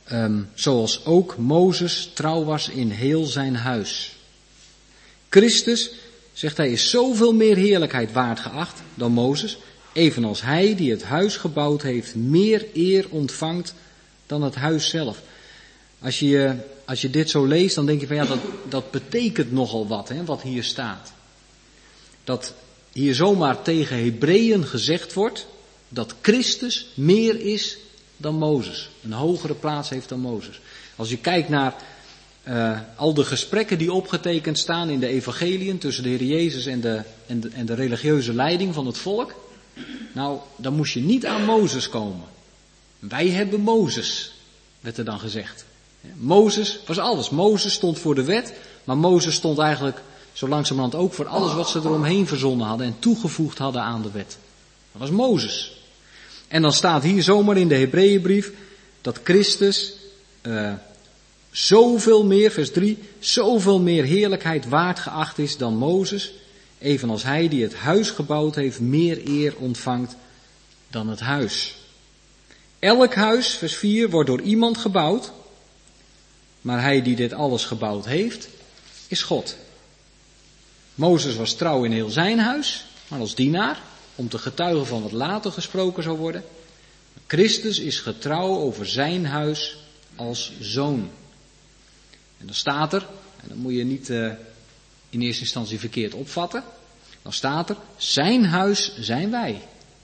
Um, zoals ook Mozes trouw was in heel zijn huis. Christus, zegt hij, is zoveel meer heerlijkheid waard geacht dan Mozes, evenals hij die het huis gebouwd heeft meer eer ontvangt dan het huis zelf. Als je, als je dit zo leest, dan denk je van ja, dat, dat betekent nogal wat, hè, wat hier staat. Dat hier zomaar tegen Hebreeën gezegd wordt dat Christus meer is dan Mozes. Een hogere plaats heeft dan Mozes. Als je kijkt naar uh, al de gesprekken die opgetekend staan in de evangeliën tussen de Heer Jezus en de, en, de, en de religieuze leiding van het volk. Nou, dan moest je niet aan Mozes komen. Wij hebben Mozes, werd er dan gezegd. Mozes was alles. Mozes stond voor de wet, maar Mozes stond eigenlijk zo langzamerhand ook voor alles wat ze eromheen verzonnen hadden en toegevoegd hadden aan de wet. Dat was Mozes. En dan staat hier zomaar in de Hebreeënbrief dat Christus uh, zoveel meer, vers drie, zoveel meer heerlijkheid waard geacht is dan Mozes, evenals hij die het huis gebouwd heeft meer eer ontvangt dan het huis. Elk huis, vers vier, wordt door iemand gebouwd, maar hij die dit alles gebouwd heeft, is God. Mozes was trouw in heel zijn huis, maar als dienaar, om te getuigen van wat later gesproken zou worden. Christus is getrouw over zijn huis als zoon. En dan staat er, en dat moet je niet uh, in eerste instantie verkeerd opvatten, dan staat er, zijn huis zijn wij.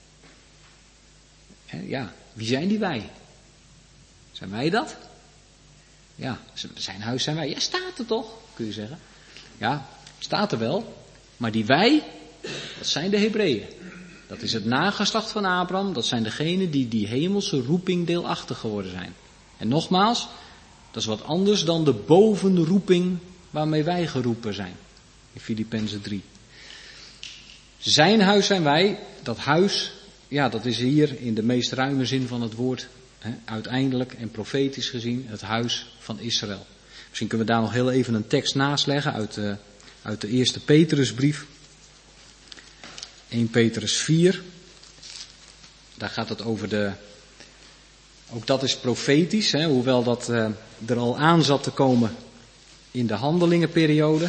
En ja, wie zijn die wij? Zijn wij dat? Ja, zijn huis zijn wij. Ja, staat er toch, kun je zeggen. Ja, staat er wel. Maar die wij, dat zijn de Hebreeën. Dat is het nageslacht van Abraham. Dat zijn degenen die die hemelse roeping deelachtig geworden zijn. En nogmaals, dat is wat anders dan de bovenroeping waarmee wij geroepen zijn. In Filippenzen drie. Zijn huis zijn wij. Dat huis, ja, dat is hier in de meest ruime zin van het woord. He, uiteindelijk en profetisch gezien het huis van Israël. Misschien kunnen we daar nog heel even een tekst naast leggen uit de, uit de eerste Petrusbrief. eerste Petrus vier. Daar gaat het over de... Ook dat is profetisch, hè, hoewel dat uh, er al aan zat te komen in de handelingenperiode.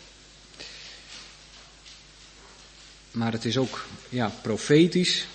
Maar het is ook ja, profetisch.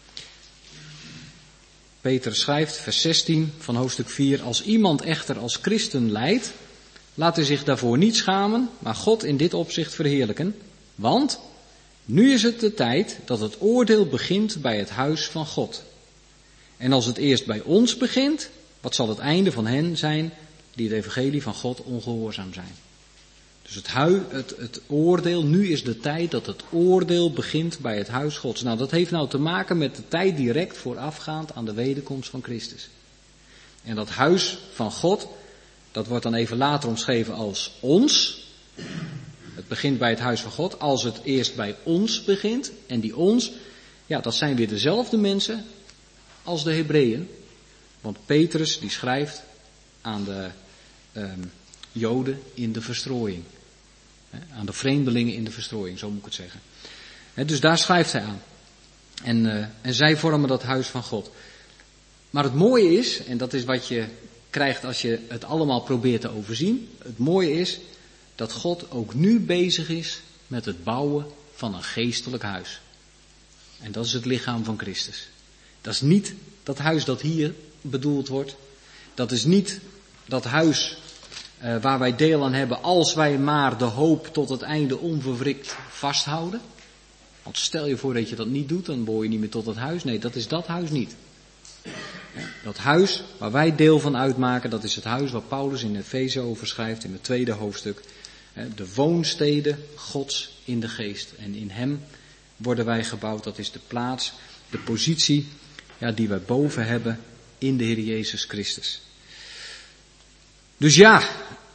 Petrus schrijft, vers zestien van hoofdstuk vier. Als iemand echter als christen lijdt, laat hij zich daarvoor niet schamen, maar God in dit opzicht verheerlijken. Want nu is het de tijd dat het oordeel begint bij het huis van God. En als het eerst bij ons begint, wat zal het einde van hen zijn die het evangelie van God ongehoorzaam zijn? Dus het, hui, het, het oordeel, nu is de tijd dat het oordeel begint bij het huis Gods. Nou, dat heeft nou te maken met de tijd direct voorafgaand aan de wederkomst van Christus. En dat huis van God, dat wordt dan even later omschreven als ons. Het begint bij het huis van God, als het eerst bij ons begint. En die ons, ja, dat zijn weer dezelfde mensen als de Hebreeën. Want Petrus die schrijft aan de um, Joden in de verstrooiing. He, aan de vreemdelingen in de verstrooiing, zo moet ik het zeggen. He, dus daar schrijft hij aan. En, uh, en zij vormen dat huis van God. Maar het mooie is, en dat is wat je krijgt als je het allemaal probeert te overzien. Het mooie is dat God ook nu bezig is met het bouwen van een geestelijk huis. En dat is het lichaam van Christus. Dat is niet dat huis dat hier bedoeld wordt. Dat is niet dat huis uh, waar wij deel aan hebben als wij maar de hoop tot het einde onverwrikt vasthouden. Want stel je voor dat je dat niet doet, dan behoor je niet meer tot het huis. Nee, dat is dat huis niet. Dat huis waar wij deel van uitmaken, dat is het huis waar Paulus in Efeze over schrijft in het tweede hoofdstuk. De woonstede Gods in de geest. En in hem worden wij gebouwd. Dat is de plaats, de positie ja, die wij boven hebben in de Heer Jezus Christus. Dus ja,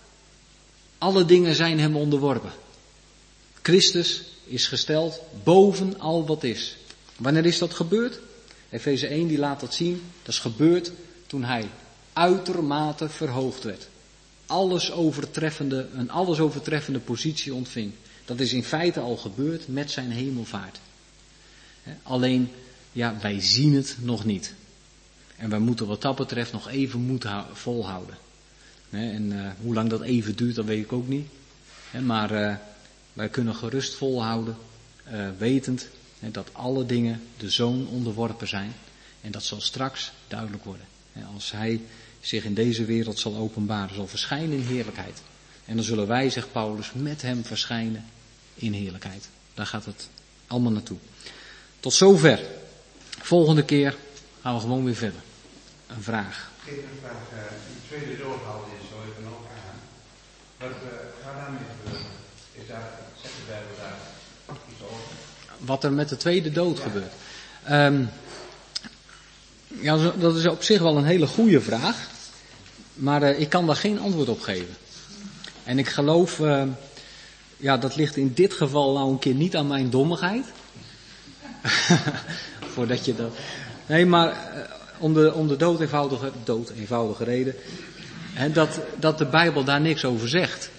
alle dingen zijn hem onderworpen. Christus is gesteld boven al wat is. Wanneer is dat gebeurd? Efeze één die laat dat zien. Dat is gebeurd toen hij uitermate verhoogd werd. Alles overtreffende, een alles overtreffende positie ontving. Dat is in feite al gebeurd met zijn hemelvaart. Alleen, ja, wij zien het nog niet. En wij moeten wat dat betreft nog even moed volhouden. En uh, hoe lang dat even duurt, dat weet ik ook niet. Maar uh, wij kunnen gerust volhouden, uh, wetend hè, dat alle dingen de Zoon onderworpen zijn. En dat zal straks duidelijk worden. Als hij zich in deze wereld zal openbaren, zal verschijnen in heerlijkheid. En dan zullen wij, zegt Paulus, met hem verschijnen in heerlijkheid. Daar gaat het allemaal naartoe. Tot zover. Volgende keer gaan we gewoon weer verder. Een vraag. Ik heb een vraag. Uh, de tweede dood houden is zo even ook aan. Wat uh, gaat daarmee gebeuren? Is daar, zegt de Bijbel daar iets over? Wat er met de tweede dood gebeurt. Um, ja, dat is op zich wel een hele goede vraag. Maar uh, ik kan daar geen antwoord op geven. En ik geloof, uh, ja, dat ligt in dit geval nou een keer niet aan mijn dommigheid. Voordat je dat... Nee, maar uh, om de, om de dood eenvoudige, dood eenvoudige reden. Hè, dat, dat de Bijbel daar niks over zegt.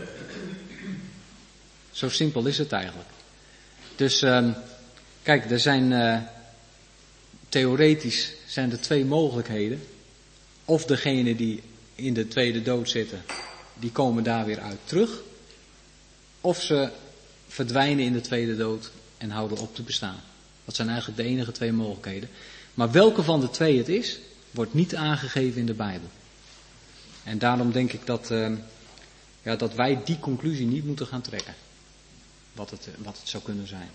Zo simpel is het eigenlijk. Dus, uh, kijk, er zijn... Uh, theoretisch zijn er twee mogelijkheden. Of degene die in de tweede dood zitten, die komen daar weer uit terug. Of ze verdwijnen in de tweede dood en houden op te bestaan. Dat zijn eigenlijk de enige twee mogelijkheden. Maar welke van de twee het is, wordt niet aangegeven in de Bijbel. En daarom denk ik dat, uh, ja, dat wij die conclusie niet moeten gaan trekken. Wat het, wat het zou kunnen zijn.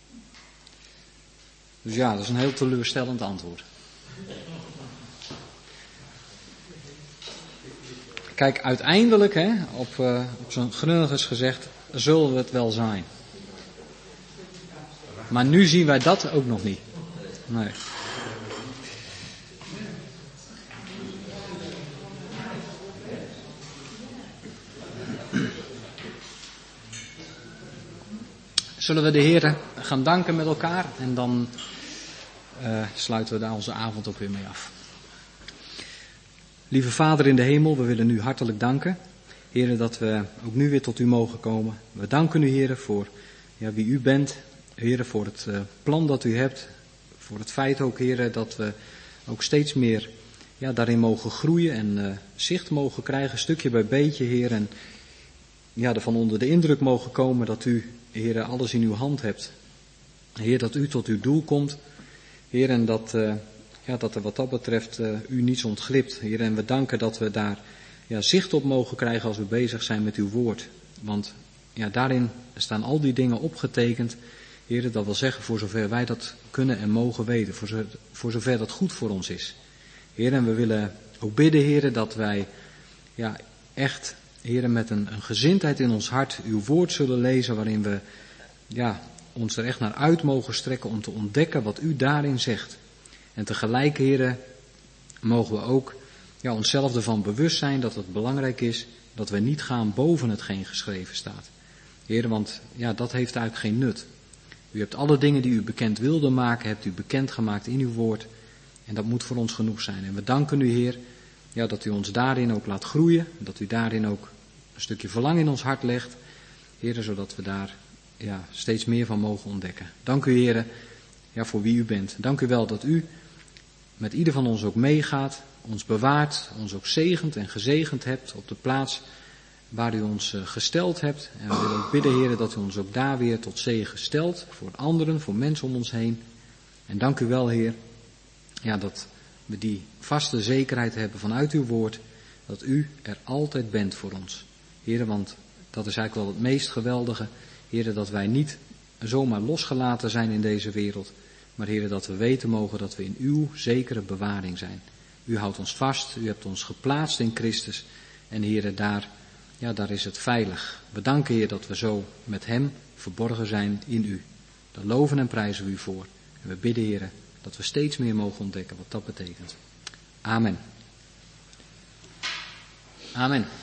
Dus ja, dat is een heel teleurstellend antwoord. Kijk, uiteindelijk, hè, op, uh, op zo'n Grunnigus gezegd, zullen we het wel zijn. Maar nu zien wij dat ook nog niet. Nee. Zullen we de Heer gaan danken met elkaar en dan uh, sluiten we daar onze avond ook weer mee af. Lieve Vader in de hemel, we willen u hartelijk danken. Heer, dat we ook nu weer tot u mogen komen. We danken u, Heer, voor ja, wie u bent. Heer, voor het uh, plan dat u hebt. Voor het feit ook, Heer, dat we ook steeds meer ja, daarin mogen groeien en uh, zicht mogen krijgen, stukje bij beetje, Heer. En ja, ervan onder de indruk mogen komen dat u, Heer, alles in uw hand hebt. Heer, dat u tot uw doel komt. Heer, en dat, uh, ja, dat er wat dat betreft uh, u niets ontglipt. Heer, en we danken dat we daar ja, zicht op mogen krijgen als we bezig zijn met uw woord. Want ja, daarin staan al die dingen opgetekend. Heer, dat wil zeggen voor zover wij dat kunnen en mogen weten. Voor, zo, voor zover dat goed voor ons is. Heer, en we willen ook bidden, Heer, dat wij ja, echt, Heer, met een, een gezindheid in ons hart uw woord zullen lezen, waarin we ja, ons er echt naar uit mogen strekken om te ontdekken wat u daarin zegt. En tegelijk, Heer, mogen we ook ja, onszelf ervan bewust zijn dat het belangrijk is dat we niet gaan boven hetgeen geschreven staat. Heer, want ja, dat heeft eigenlijk geen nut. U hebt alle dingen die u bekend wilde maken, hebt u bekendgemaakt in uw woord. En dat moet voor ons genoeg zijn. En we danken u, Heer, ja, dat u ons daarin ook laat groeien. Dat u daarin ook een stukje verlangen in ons hart legt. Heer, zodat we daar ja, steeds meer van mogen ontdekken. Dank u, Heer, ja, voor wie u bent. Dank u wel dat u met ieder van ons ook meegaat, ons bewaart, ons ook zegent en gezegend hebt op de plaats waar u ons uh, gesteld hebt. En we willen ook bidden, Heer, dat u ons ook daar weer tot zegen stelt, voor anderen, voor mensen om ons heen. En dank u wel, Heer, ja, dat we die vaste zekerheid hebben vanuit uw woord, dat u er altijd bent voor ons. Heer, want dat is eigenlijk wel het meest geweldige, Heer, dat wij niet zomaar losgelaten zijn in deze wereld, maar Heer, dat we weten mogen dat we in uw zekere bewaring zijn. U houdt ons vast, u hebt ons geplaatst in Christus en Heer, daar, ja, daar is het veilig. We danken, Heer, dat we zo met hem verborgen zijn in u. Daar loven en prijzen we u voor. En we bidden, Heer, dat we steeds meer mogen ontdekken wat dat betekent. Amen. Amen.